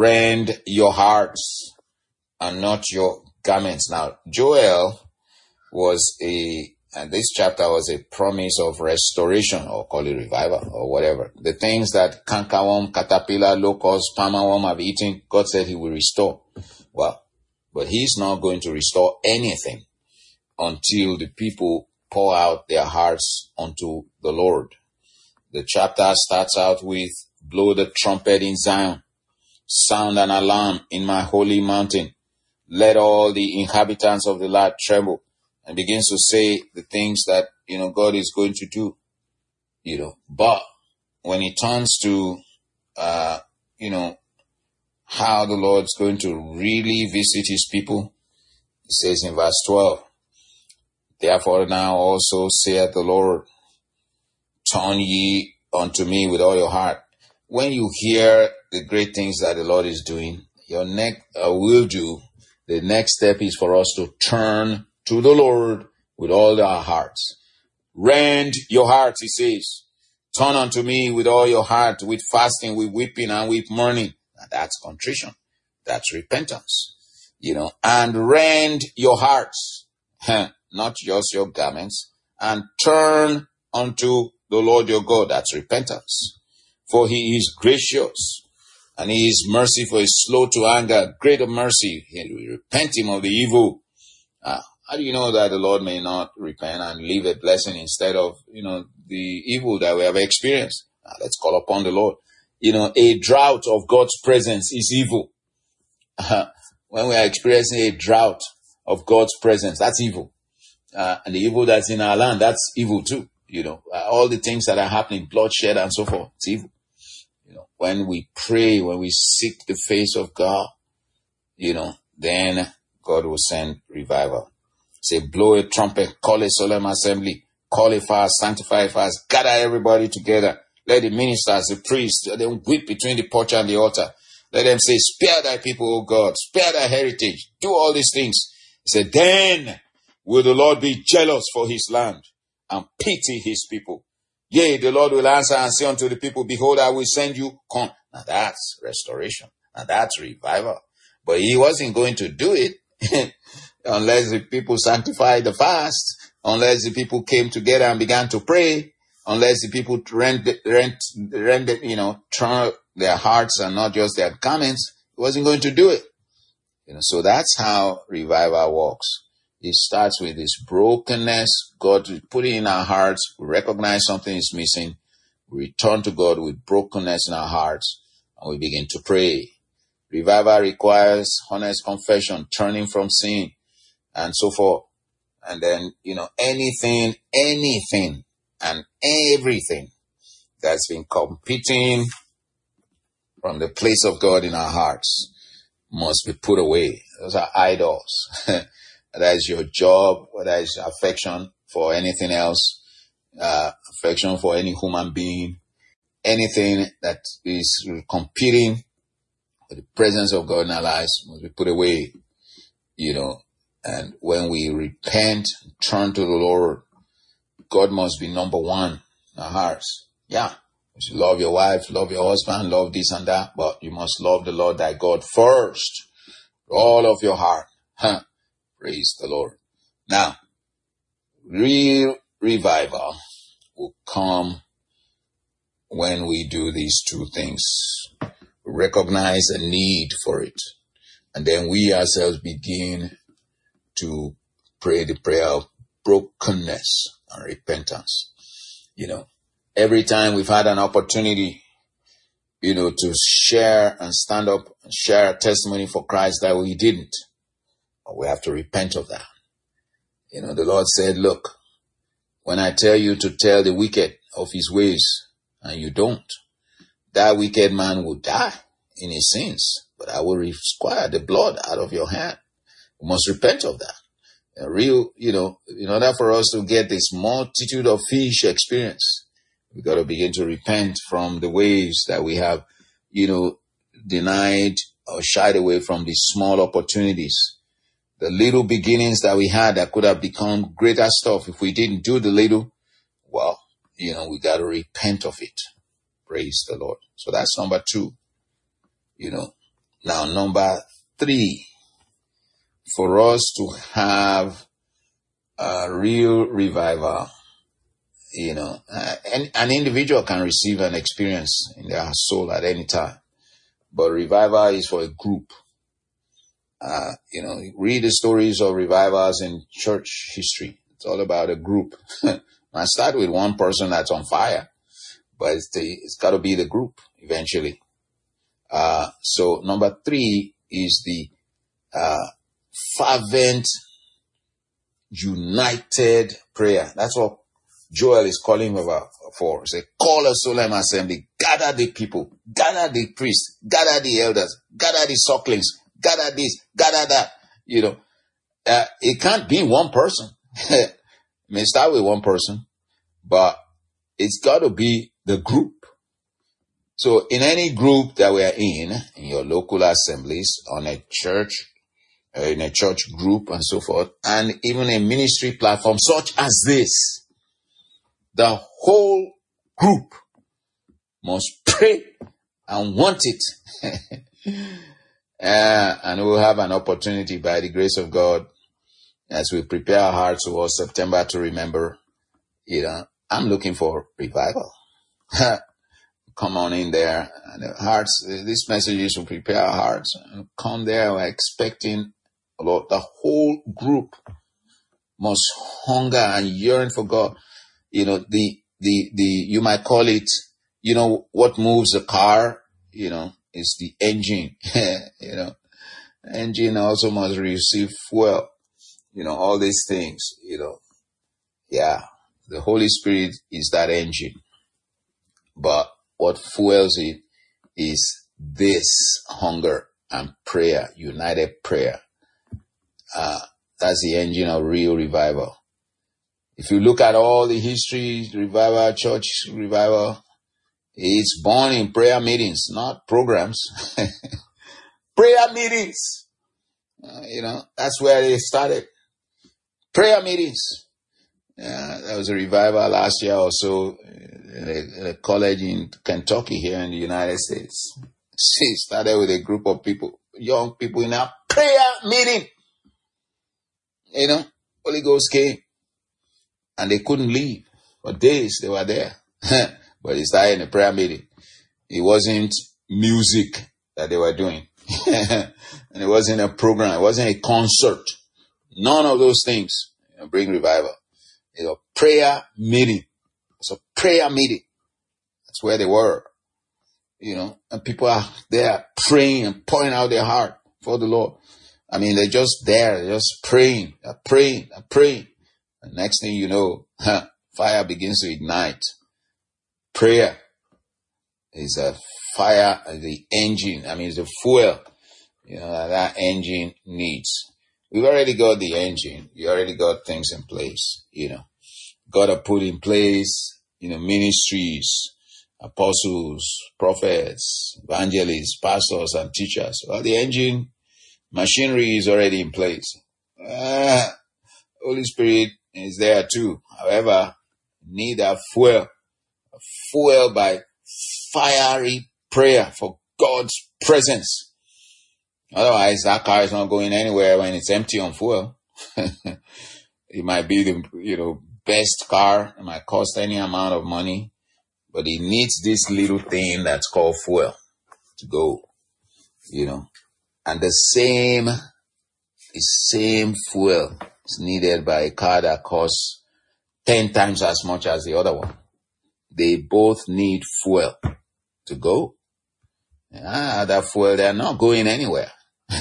rend your hearts and not your garments. Now, Joel was this chapter was a promise of restoration, or call it revival, or whatever. The things that cankerworm, caterpillar, locust, palmerworm have eaten, God said he will restore. Well, but he's not going to restore anything until the people pour out their hearts unto the Lord. The chapter starts out with, blow the trumpet in Zion, sound an alarm in my holy mountain. Let all the inhabitants of the land tremble, and begins to say the things that, God is going to do, But when it turns to, how the Lord's going to really visit his people, he says in verse 12, therefore now also saith the Lord, turn ye unto me with all your heart. When you hear the great things that the Lord is doing, the next step is for us to turn to the Lord with all our hearts. Rend your hearts, he says. Turn unto me with all your heart, with fasting, with weeping, and with mourning. Now that's contrition. That's repentance. And rend your hearts, not just your garments, and turn unto the Lord your God. That's repentance. For he is gracious, and he is merciful, he is slow to anger, great of mercy. He will repent him of the evil. How do you know that the Lord may not repent and leave a blessing instead of, the evil that we have experienced? Let's call upon the Lord. A drought of God's presence is evil. When we are experiencing a drought of God's presence, that's evil. And the evil that's in our land, that's evil too. All the things that are happening, bloodshed and so forth, it's evil. When we pray, when we seek the face of God, then God will send revival. Say, blow a trumpet, call a solemn assembly, call a fast, sanctify a fast, gather everybody together. Let the ministers, the priests, let them weep between the porch and the altar. Let them say, spare thy people, O God, spare thy heritage, do all these things. He said, then will the Lord be jealous for his land and pity his people. Yea, the Lord will answer and say unto the people, behold, I will send you corn. Now that's restoration. Now that's revival. But he wasn't going to do it unless the people sanctified the fast, unless the people came together and began to pray, unless the people turn their hearts and not just their garments. He wasn't going to do it. So that's how revival works. It starts with this brokenness. God will put it in our hearts. We recognize something is missing. We return to God with brokenness in our hearts, and we begin to pray. Revival requires honest confession, turning from sin, and so forth. And then, anything and everything that's been competing from the place of God in our hearts must be put away. Those are idols. Whether it's your job, whether it's affection for anything else, affection for any human being, anything that is competing with the presence of God in our lives must be put away, And when we repent, turn to the Lord, God must be number one in our hearts. Yeah, you should love your wife, love your husband, love this and that, but you must love the Lord thy God first, all of your heart. Praise the Lord. Now, real revival will come when we do these two things. Recognize a need for it. And then we ourselves begin to pray the prayer of brokenness and repentance. Every time we've had an opportunity, to share and stand up and share a testimony for Christ that we didn't, we have to repent of that. The Lord said, look, when I tell you to tell the wicked of his ways and you don't, that wicked man will die in his sins, but I will require the blood out of your hand. We must repent of that. In order for us to get this multitude of fish experience, we got to begin to repent from the ways that we have, denied or shied away from these small opportunities. The little beginnings that we had that could have become greater stuff. If we didn't do the little, we got to repent of it. Praise the Lord. So that's number 2. Now number 3, for us to have real revival, an individual can receive an experience in their soul at any time, but revival is for a group. Read the stories of revivals in church history. It's all about a group. I start with one person that's on fire, but it's got to be the group eventually. So number 3 is the fervent, united prayer. That's what Joel is calling for. Say, call a solemn assembly, gather the people, gather the priests, gather the elders, gather the sucklings, gather this, gather that. It can't be one person. It may start with one person, but it's got to be the group. So in any group that we are in your local assemblies, on a church, in a church group and so forth, and even a ministry platform such as this, the whole group must pray and want it. And we'll have an opportunity by the grace of God as we prepare our hearts towards September to remember, I'm looking for revival. Come on in there. And the hearts, these messages will prepare our hearts. And come there, we're expecting the whole group must hunger and yearn for God. You might call it, what moves the car, is the engine. Engine also must receive fuel. All these things, the Holy Spirit is that engine. But what fuels it is this hunger and prayer, united prayer. That's the engine of real revival. If you look at all the history, revival, church revival, it's born in prayer meetings, not programs. Prayer meetings. That's where they started. Prayer meetings. There was a revival last year or so in a college in Kentucky here in the United States. It started with a group of people, young people in a prayer meeting. Holy Ghost came and they couldn't leave. For days they were there. But it started in a prayer meeting. It wasn't music that they were doing. And it wasn't a program. It wasn't a concert. None of those things bring revival. It's a prayer meeting. It's a prayer meeting. That's where they were. And people are there praying and pouring out their heart for the Lord. They're just there. They're just praying. They're praying. They're praying. And next thing you know, fire begins to ignite. Prayer is a fire, the engine. It's the fuel, that engine needs. We've already got the engine. We already got things in place, Got to put in place, ministries, apostles, prophets, evangelists, pastors, and teachers. Well, the engine machinery is already in place. Holy Spirit is there too. However, need a fuel by fiery prayer for God's presence. Otherwise, that car is not going anywhere when it's empty on fuel. It might be the, best car. It might cost any amount of money, but it needs this little thing that's called fuel to go, and the same fuel is needed by a car that costs 10 times as much as the other one. They both need fuel to go. That fuel, they're not going anywhere,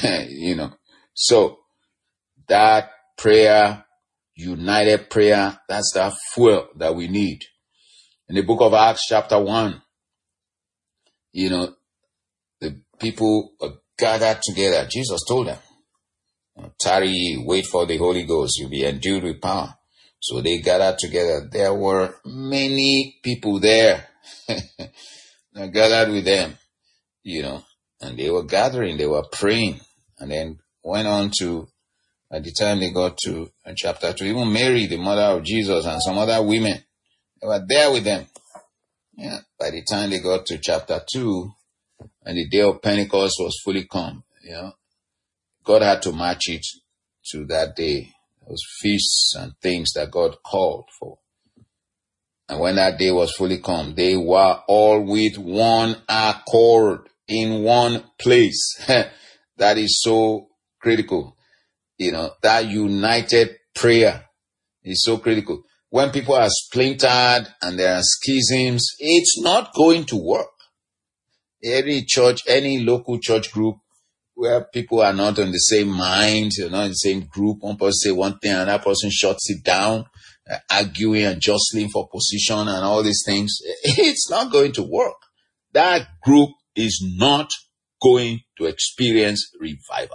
So that prayer, united prayer, that's the fuel that we need. In the book of Acts chapter 1, the people gathered together. Jesus told them, tarry, wait for the Holy Ghost. You'll be endued with power. So they gathered together. There were many people there that gathered with them, and they were gathering, they were praying, and then went on to, at the time they got to chapter 2, even Mary, the mother of Jesus, and some other women, they were there with them. By the time they got to chapter 2, and the day of Pentecost was fully come, God had to match it to that day. those feasts and things that God called for. And when that day was fully come, they were all with one accord in one place. That is so critical. That united prayer is so critical. When people are splintered and there are schisms, it's not going to work. Every church, any local church group where people are not on the same mind, not in the same group, one person say one thing, another person shuts it down, arguing and jostling for position and all these things, it's not going to work. That group is not going to experience revival.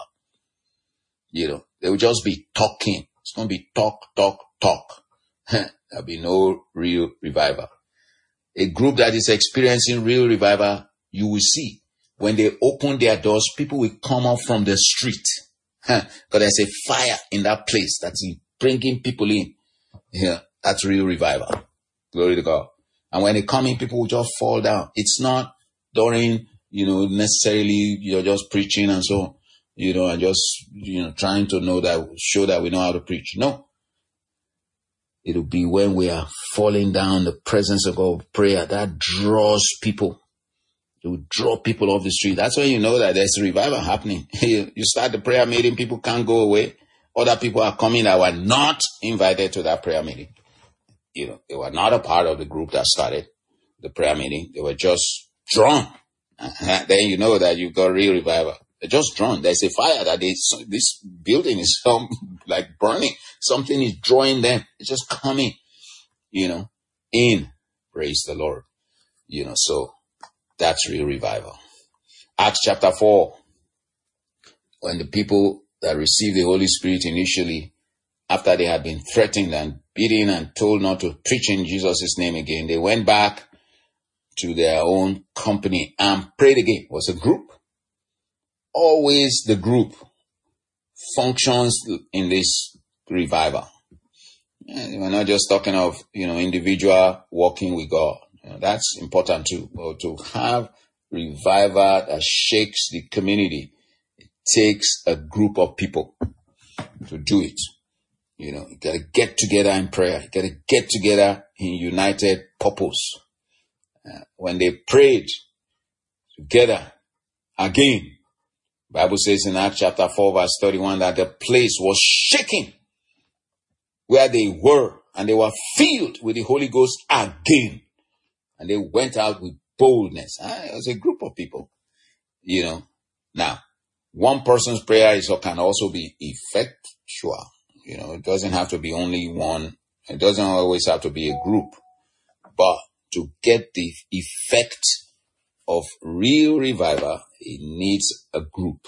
They will just be talking. It's going to be talk. There'll be no real revival. A group that is experiencing real revival, you will see when they open their doors, people will come up from the street. Because there's a fire in that place that's bringing people in. Yeah, that's real revival. Glory to God. And when they come in, people will just fall down. It's not during, necessarily you're just preaching and so, and just, trying to show that we know how to preach. No. It'll be when we are falling down, the presence of God, prayer that draws people. It will draw people off the street. That's when you know that there's a revival happening. You start the prayer meeting, people can't go away. Other people are coming that were not invited to that prayer meeting. They were not a part of the group that started the prayer meeting. They were just drawn. Then you know that you've got real revival. They're just drawn. There's a fire that this building is like burning. Something is drawing them. It's just coming, in. Praise the Lord. So that's real revival. Acts chapter 4. When the people that received the Holy Spirit initially, after they had been threatened and beaten and told not to preach in Jesus' name again, they went back to their own company and prayed again. It was a group. Always the group functions in this revival. We're not just talking of, individual walking with God. That's important too. But to have revival that shakes the community, it takes a group of people to do it. You got to get together in prayer. You got to get together in united purpose. When they prayed together again, Bible says in Acts chapter 4 verse 31 that the place was shaking where they were, and they were filled with the Holy Ghost again. And they went out with boldness. It was a group of people, Now, one person's prayer can also be effectual. It doesn't have to be only one. It doesn't always have to be a group. But to get the effect of real revival, it needs a group.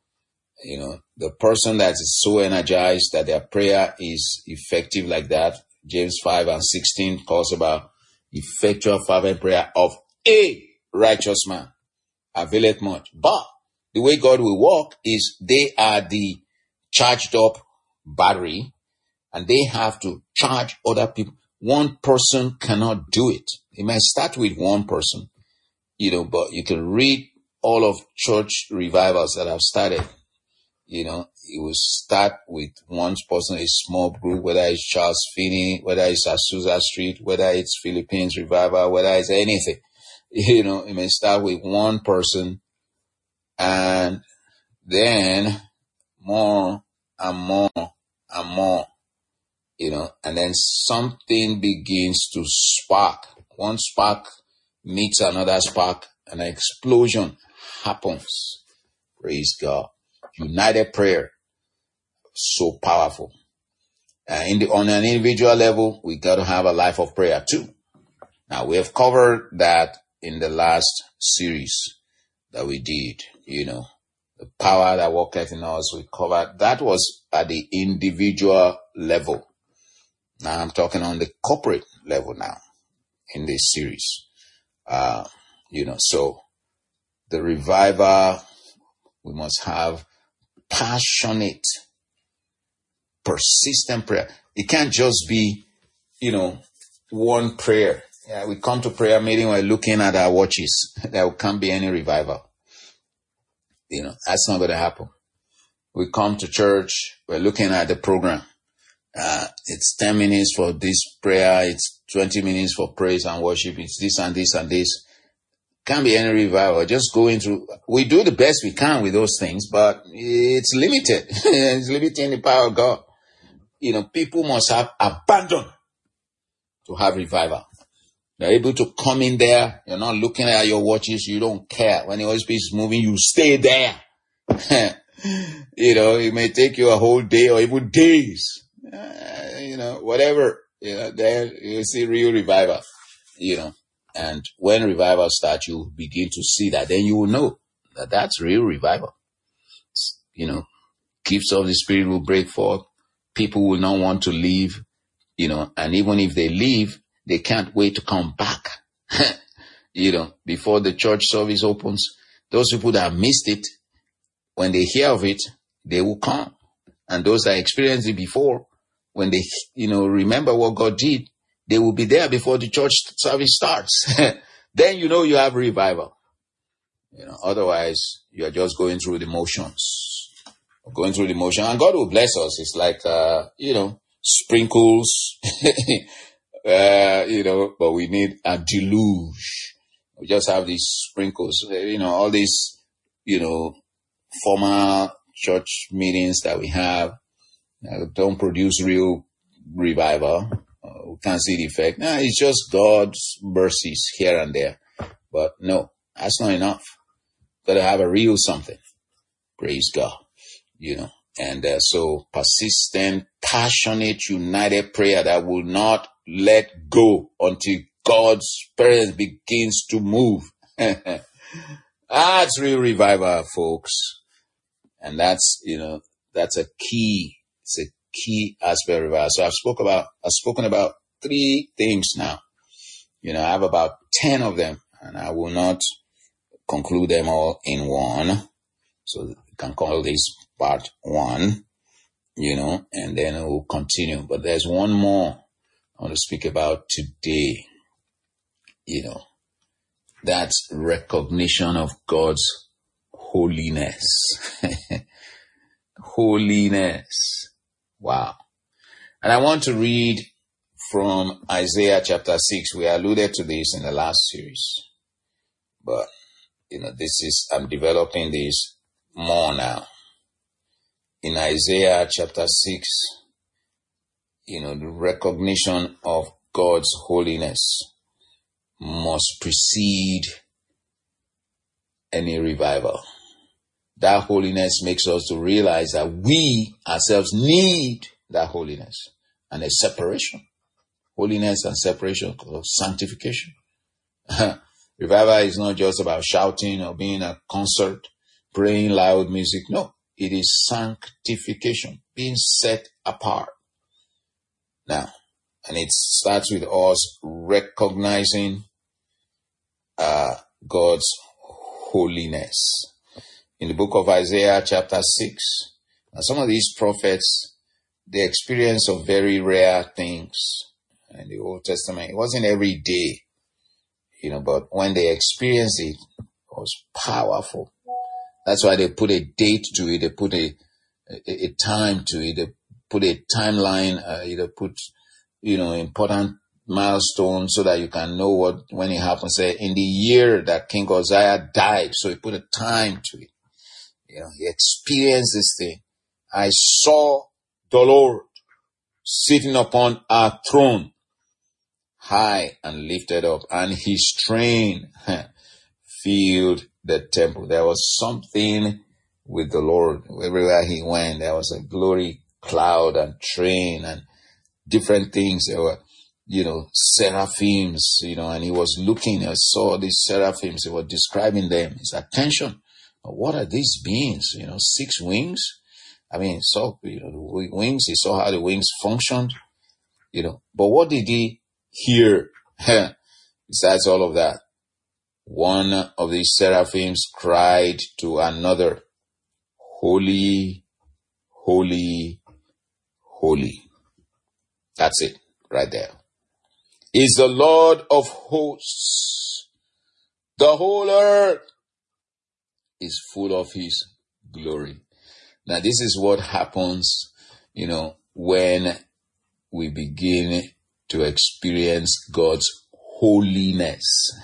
The person that is so energized that their prayer is effective like that, James 5:16 calls about effectual fervent prayer of a righteous man availeth much. But the way God will work is they are the charged up battery, and they have to charge other people. One person cannot do it. It might start with one person, but you can read all of church revivals that have started. It will start with one person, a small group, whether it's Charles Finney, whether it's Azusa Street, whether it's Philippines Revival, whether it's anything. It may start with one person, and then more and more and more, and then something begins to spark. One spark meets another spark, and an explosion happens. Praise God. United prayer, so powerful. On an individual level, we got to have a life of prayer too. Now, we have covered that in the last series that we did, the power that worketh in us. We covered, that was at the individual level. Now I'm talking on the corporate level now in this series. So the revival, we must have passionate, persistent prayer. It can't just be, one prayer. Yeah, we come to prayer meeting, we're looking at our watches. There can't be any revival. That's not going to happen. We come to church, we're looking at the program. It's 10 minutes for this prayer. It's 20 minutes for praise and worship. It's this and this and this. Can't be any revival. Just going through. We do the best we can with those things, but it's limited. It's limiting the power of God. People must have abandon to have revival. You're able to come in there. You're not looking at your watches. You don't care. When the Holy Spirit is moving, you stay there. It may take you a whole day or even days. Whatever. There you see real revival. And when revival starts, you begin to see that. Then you will know that that's real revival. Gifts of the Spirit will break forth. People will not want to leave. And even if they leave, they can't wait to come back. Before the church service opens, those people that missed it, when they hear of it, they will come. And those that experienced it before, when they, remember what God did, they will be there before the church service starts. Then you have revival. Otherwise, you are just going through the motions. And God will bless us. It's like, sprinkles, but we need a deluge. We just have these sprinkles, all these, formal church meetings that we have don't produce real revival. We can't see the effect. No, it's just God's mercies here and there. But no, that's not enough. Got to have a real something. Praise God. And so persistent, passionate, united prayer that will not let go until God's presence begins to move. That's real revival, folks. And that's, that's a key. It's a key aspect of revival. So I've spoken about 3 things now. I have about 10 of them, and I will not conclude them all in one. So you can call this part 1, and then it will continue. But there's one more I want to speak about today. That's recognition of God's holiness. Holiness. Wow. And I want to read from Isaiah chapter 6. We alluded to this in the last series. But, I'm developing this more now. In Isaiah chapter 6, the recognition of God's holiness must precede any revival. That holiness makes us to realize that we ourselves need that holiness and a separation. Holiness and separation of sanctification. Revival is not just about shouting or being a concert, playing loud music. No, it is sanctification, being set apart. Now, and it starts with us recognizing God's holiness. In the book of Isaiah chapter 6, and some of these prophets, they experience of very rare things in the Old Testament. It wasn't every day, but when they experienced it, it was powerful. That's why they put a date to it. They put a time to it. They put a timeline. They put, important milestones so that you can know when it happens. Say, in the year that King Uzziah died. So he put a time to it. He experienced this thing. I saw the Lord sitting upon a throne, high and lifted up, and his train filled the temple. There was something with the Lord. Everywhere he went, there was a glory cloud and train and different things. There were, seraphims, and he was looking. I saw these seraphims. He was describing them. His attention. What are these beings? 6 wings. I mean, so, the wings, he saw how the wings functioned, but what did he hear? Besides all of that, one of these seraphims cried to another, holy, holy, holy. That's it right there. Is the Lord of hosts. The whole earth is full of his glory. Now, this is what happens, when we begin to experience God's holiness.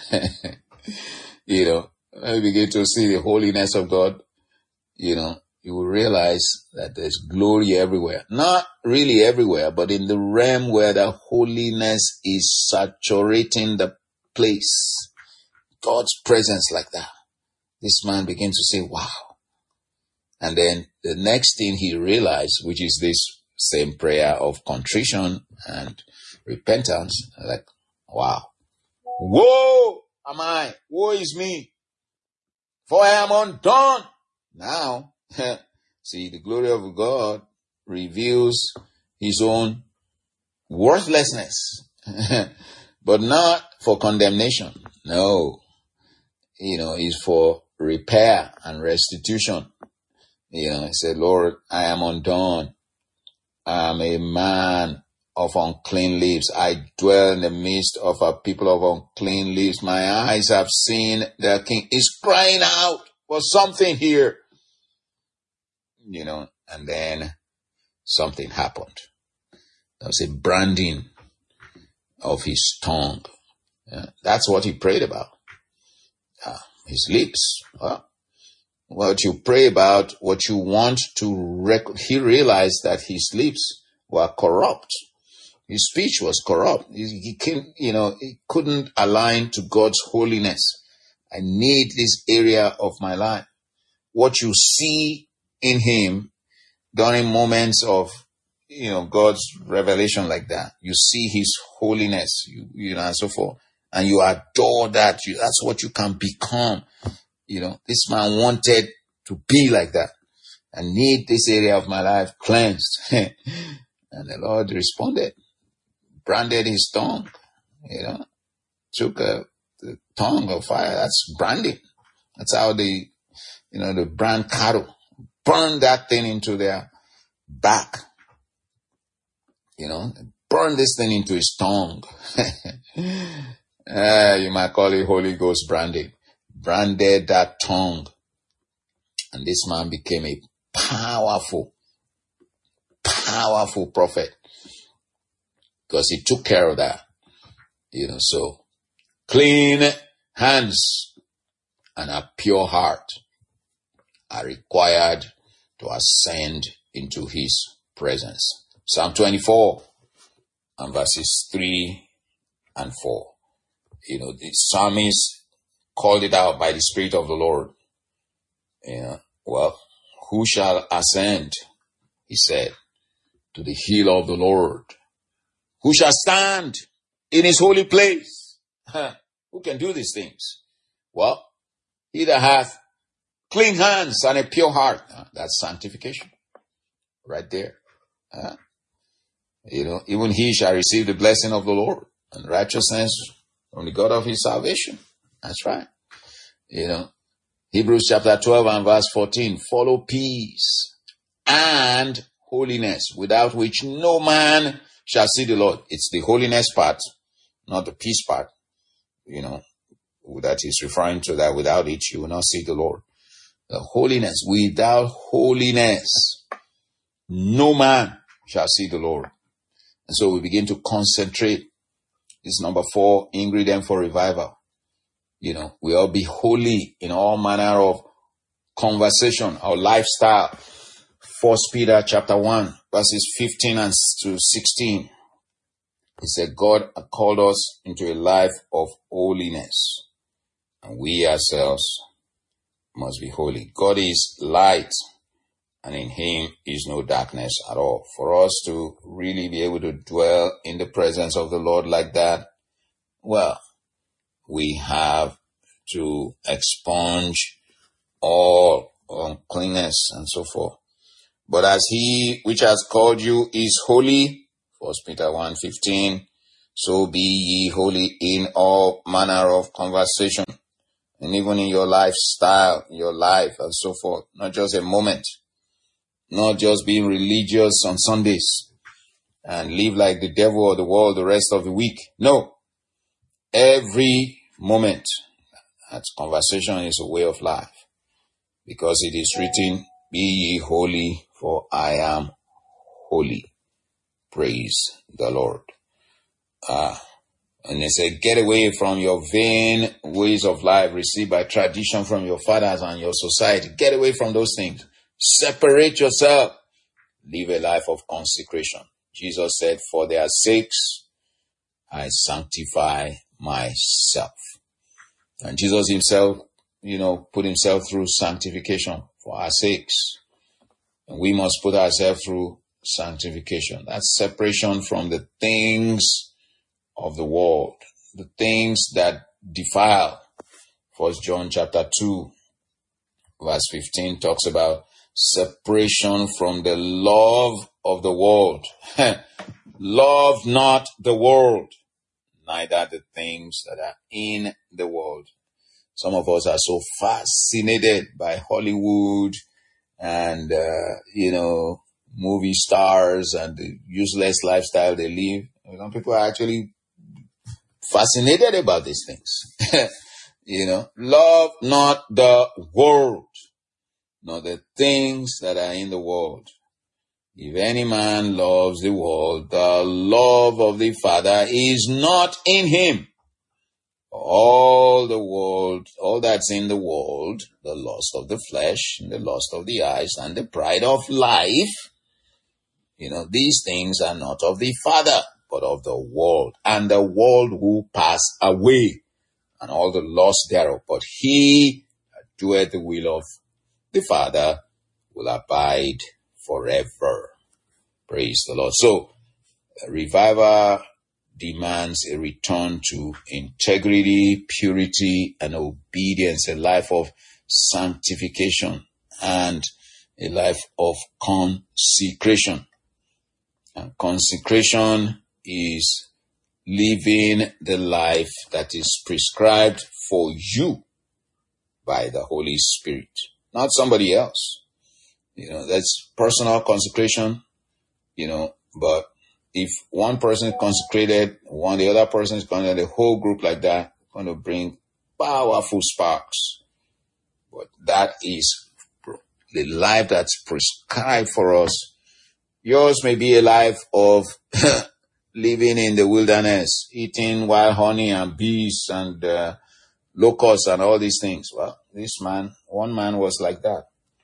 When we begin to see the holiness of God, you will realize that there's glory everywhere. Not really everywhere, but in the realm where the holiness is saturating the place. God's presence like that. This man begins to say, wow. And then the next thing he realized, which is this same prayer of contrition and repentance, like, wow. Woe am I, woe is me, for I am undone. Now, see, the glory of God reveals his own worthlessness, but not for condemnation. No, it's for repair and restitution. He said, Lord, I am undone. I am a man of unclean lips. I dwell in the midst of a people of unclean lips. My eyes have seen the King. Is crying out for something here. And then something happened. There was a branding of his tongue. That's what he prayed about. His lips. What you pray about, what you want to he realized that his lips were corrupt. His speech was corrupt. He couldn't align to God's holiness. I need this area of my life. What you see in him during moments of, God's revelation like that, you see his holiness, and so forth, and you adore that. That's what you can become. This man wanted to be like that. I need this area of my life cleansed. And the Lord responded, branded his tongue, took the tongue of fire. That's branding. That's how they brand cattle, burn that thing into their back, burn this thing into his tongue. You might call it Holy Ghost branding. Branded that tongue. And this man became a powerful prophet. Because he took care of that. So clean hands and a pure heart are required to ascend into his presence. Psalm 24 and verses 3 and 4. The psalmist called it out by the Spirit of the Lord. Who shall ascend, he said, to the hill of the Lord? Who shall stand in his holy place? Who can do these things? Well, he that hath clean hands and a pure heart. That's sanctification. Right there. Even he shall receive the blessing of the Lord and righteousness from the God of his salvation. That's right. Hebrews chapter 12 and verse 14. Follow peace and holiness, without which no man shall see the Lord. It's the holiness part, not the peace part. That is referring to that. Without it, you will not see the Lord. The holiness. Without holiness, no man shall see the Lord. And so we begin to concentrate. This is number 4 ingredient for revival. We all be holy in all manner of conversation, our lifestyle. 1 Peter chapter 1, verses 15 and to 16. He said, God called us into a life of holiness, and we ourselves must be holy. God is light, and in him is no darkness at all. For us to really be able to dwell in the presence of the Lord like that, we have to expunge all uncleanness and so forth. But as he which has called you is holy, 1 Peter 1:15, so be ye holy in all manner of conversation, and even in your lifestyle, your life and so forth. Not just a moment, not just being religious on Sundays and live like the devil or the world the rest of the week. No, every moment. That conversation is a way of life, because it is written, be ye holy, for I am holy. Praise the Lord. And they say, get away from your vain ways of life received by tradition from your fathers and your society. Get away from those things. Separate yourself. Live a life of consecration. Jesus said, for their sakes, I sanctify myself. And Jesus himself, put himself through sanctification for our sakes. And we must put ourselves through sanctification. That's separation from the things of the world, the things that defile. 1 John chapter 2, verse 15 talks about separation from the love of the world. Love not the world, neither the things that are in the world. Some of us are so fascinated by Hollywood and, movie stars and the useless lifestyle they live. Some people are actually fascinated about these things. Love not the world, nor the things that are in the world. If any man loves the world, the love of the Father is not in him. All the world, all that's in the world, the lust of the flesh, and the lust of the eyes, and the pride of life, these things are not of the Father, but of the world. And the world will pass away, and all the lust thereof. But he that doeth the will of the Father will abide forever. Praise the Lord. So, revival demands a return to integrity, purity, and obedience, a life of sanctification, and a life of consecration. And consecration is living the life that is prescribed for you by the Holy Spirit, not somebody else. That's personal consecration, but if one person is consecrated, the other person is consecrated, the whole group like that, going to bring powerful sparks. But that is the life that's prescribed for us. Yours may be a life of living in the wilderness, eating wild honey and bees and locusts and all these things. Well, one man was like that,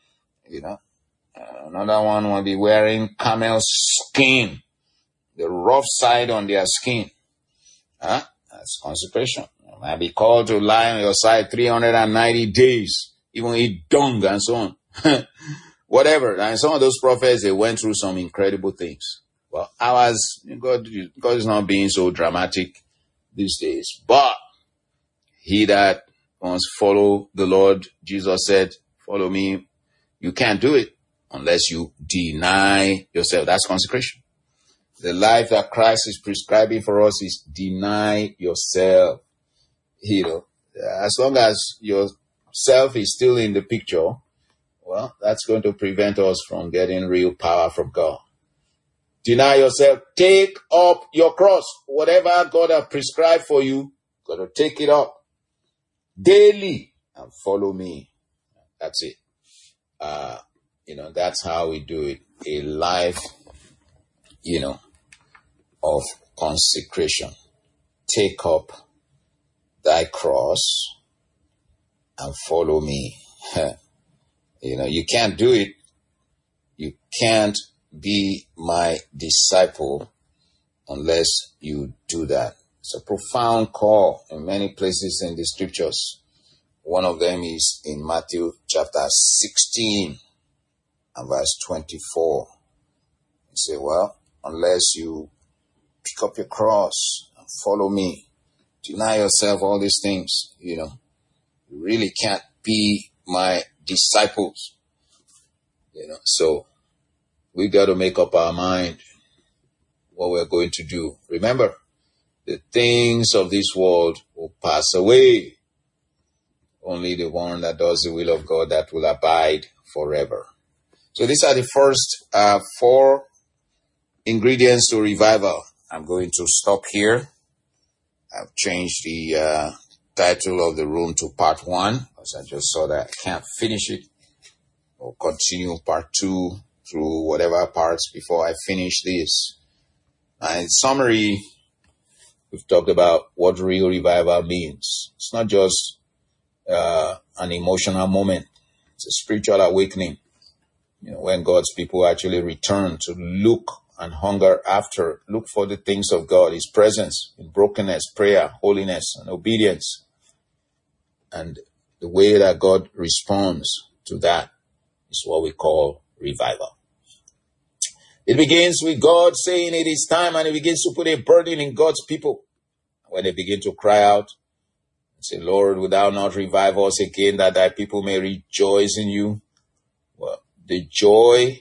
Another one will be wearing camel skin, the rough side on their skin. That's consecration. You might be called to lie on your side 390 days, even eat dung and so on. Whatever. And some of those prophets, they went through some incredible things. Well, God is not being so dramatic these days. But he that wants to follow the Lord, Jesus said, follow me. You can't do it unless you deny yourself. That's consecration. The life that Christ is prescribing for us is deny yourself. As long as yourself is still in the picture, well, that's going to prevent us from getting real power from God. Deny yourself. Take up your cross. Whatever God has prescribed for you, got to take it up daily and follow me. That's it. That's how we do it. A life, of consecration. Take up thy cross and follow me. You can't do it. You can't be my disciple unless you do that. It's a profound call in many places in the scriptures. One of them is in Matthew chapter 16 and verse 24. You say, well, unless you pick up your cross and follow me, deny yourself, all these things, you really can't be my disciples. So we got to make up our mind what we're going to do. Remember, the things of this world will pass away. Only the one that does the will of God that will abide forever. So these are the first 4 ingredients to revival. I'm going to stop here. I've changed the title of the room to part 1 because I just saw that I can't finish it. We'll continue part 2 through whatever parts before I finish this. And in summary, we've talked about what real revival means. It's not just an emotional moment. It's a spiritual awakening. When God's people actually return to look and hunger after, look for the things of God, His presence in brokenness, prayer, holiness, and obedience. And the way that God responds to that is what we call revival. It begins with God saying it is time, and it begins to put a burden in God's people. When they begin to cry out and say, Lord, wilt thou not revive us again, that thy people may rejoice in you? Well, the joy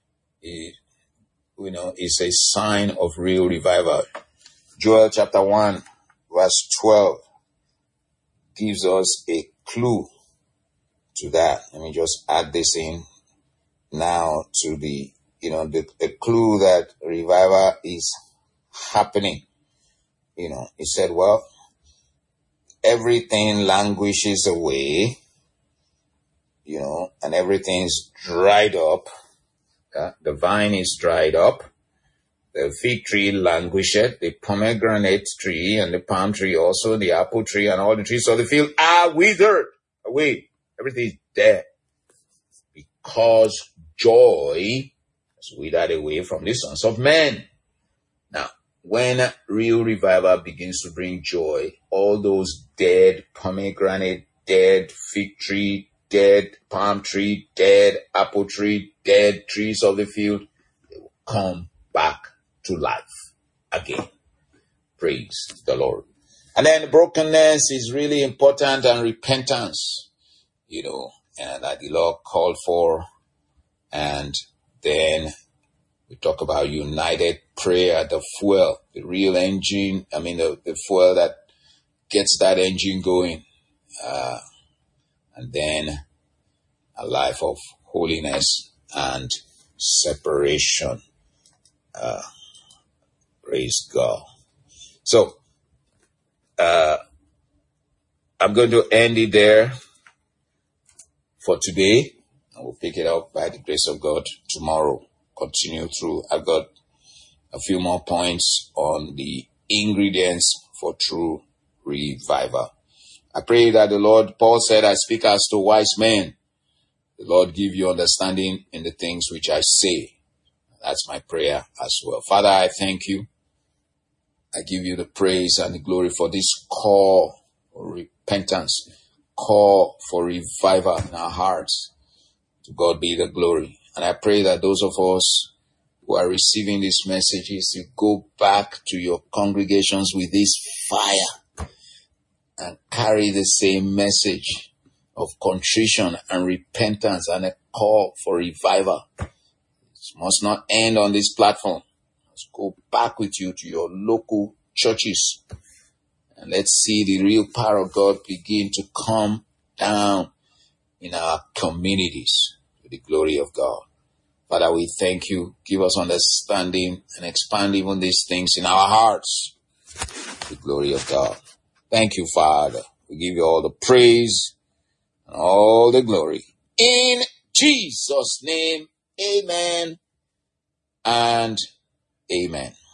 is a sign of real revival. Joel chapter 1, verse 12 gives us a clue to that. Let me just add this in now to the clue that revival is happening. He said, well, everything languishes away, and everything's dried up. The vine is dried up. The fig tree languisheth. The pomegranate tree and the palm tree also, the apple tree and all the trees of the field are withered away. Everything is dead. Because joy is withered away from the sons of men. Now, when real revival begins to bring joy, all those dead pomegranate, dead fig tree, dead palm tree, dead apple tree, dead trees of the field, they will come back to life again. Praise the Lord. And then brokenness is really important, and repentance, and that the Lord called for. And then we talk about united prayer, the fuel, the real engine. The fuel that gets that engine going. And then a life of holiness and separation. Praise God. So, I'm going to end it there for today. And we'll pick it up by the grace of God tomorrow. Continue through. I've got a few more points on the ingredients for true revival. I pray that the Lord, Paul said, I speak as to wise men. The Lord give you understanding in the things which I say. That's my prayer as well. Father, I thank you. I give you the praise and the glory for this call for repentance, call for revival in our hearts. To God be the glory. And I pray that those of us who are receiving these messages, you go back to your congregations with this fire and carry the same message of contrition and repentance and a call for revival. It must not end on this platform. Let's go back with you to your local churches. And let's see the real power of God begin to come down in our communities to the glory of God. Father, we thank you. Give us understanding and expand even these things in our hearts to the glory of God. Thank you, Father. We give you all the praise and all the glory. In Jesus' name, amen and amen.